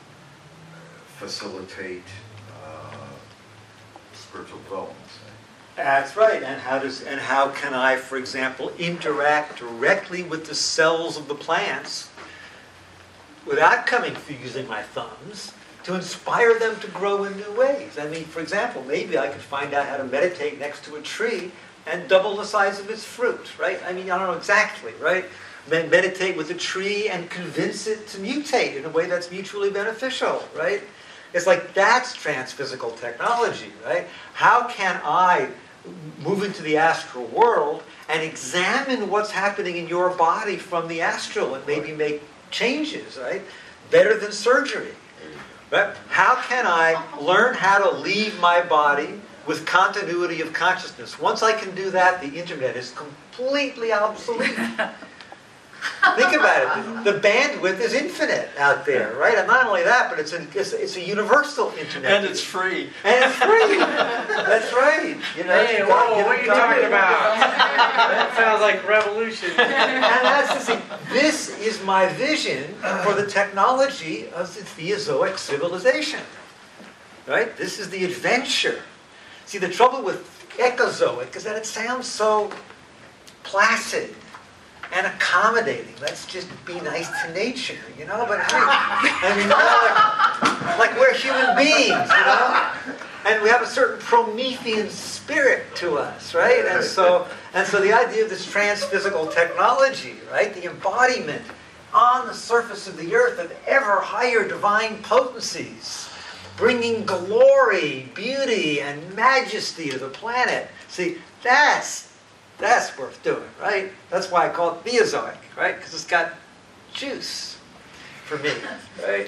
S8: facilitate uh, spiritual development, say?
S2: That's right. And how does and how can I, for example, interact directly with the cells of the plants without coming through using my thumbs to inspire them to grow in new ways? I mean, for example, maybe I could find out how to meditate next to a tree and double the size of its fruit, right? I mean, I don't know exactly, right? Then meditate with a tree and convince it to mutate in a way that's mutually beneficial, right? It's like that's transphysical technology, right? How can I move into the astral world and examine what's happening in your body from the astral and maybe make changes, right? Better than surgery, right? How can I learn how to leave my body with continuity of consciousness? Once I can do that, the internet is completely obsolete. Think about it. The bandwidth is infinite out there, right? And not only that, but it's a, it's, it's a universal internet.
S6: And it's free.
S2: And it's free. That's right. You know,
S3: Hey, whoa, what are you talking about? That sounds like revolution.
S2: And that's the thing. This is my vision for the technology of the Theozoic civilization. Right? This is the adventure. See, the trouble with ecozoic is that it sounds so placid and accommodating. Let's just be nice to nature, you know? But hey, I mean, like, like we're human beings, you know? And we have a certain Promethean spirit to us, right? And so, and so the idea of this transphysical technology, right? The embodiment on the surface of the earth of ever higher divine potencies, bringing glory, beauty, and majesty to the planet. See, that's That's worth doing, right? That's why I call it Theozoic, right? Because it's got juice for me, right?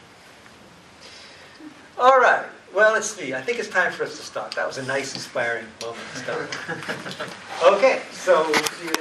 S2: All right. Well, let's see. I think it's time for us to stop. That was a nice, inspiring moment to start. Okay, so we'll see you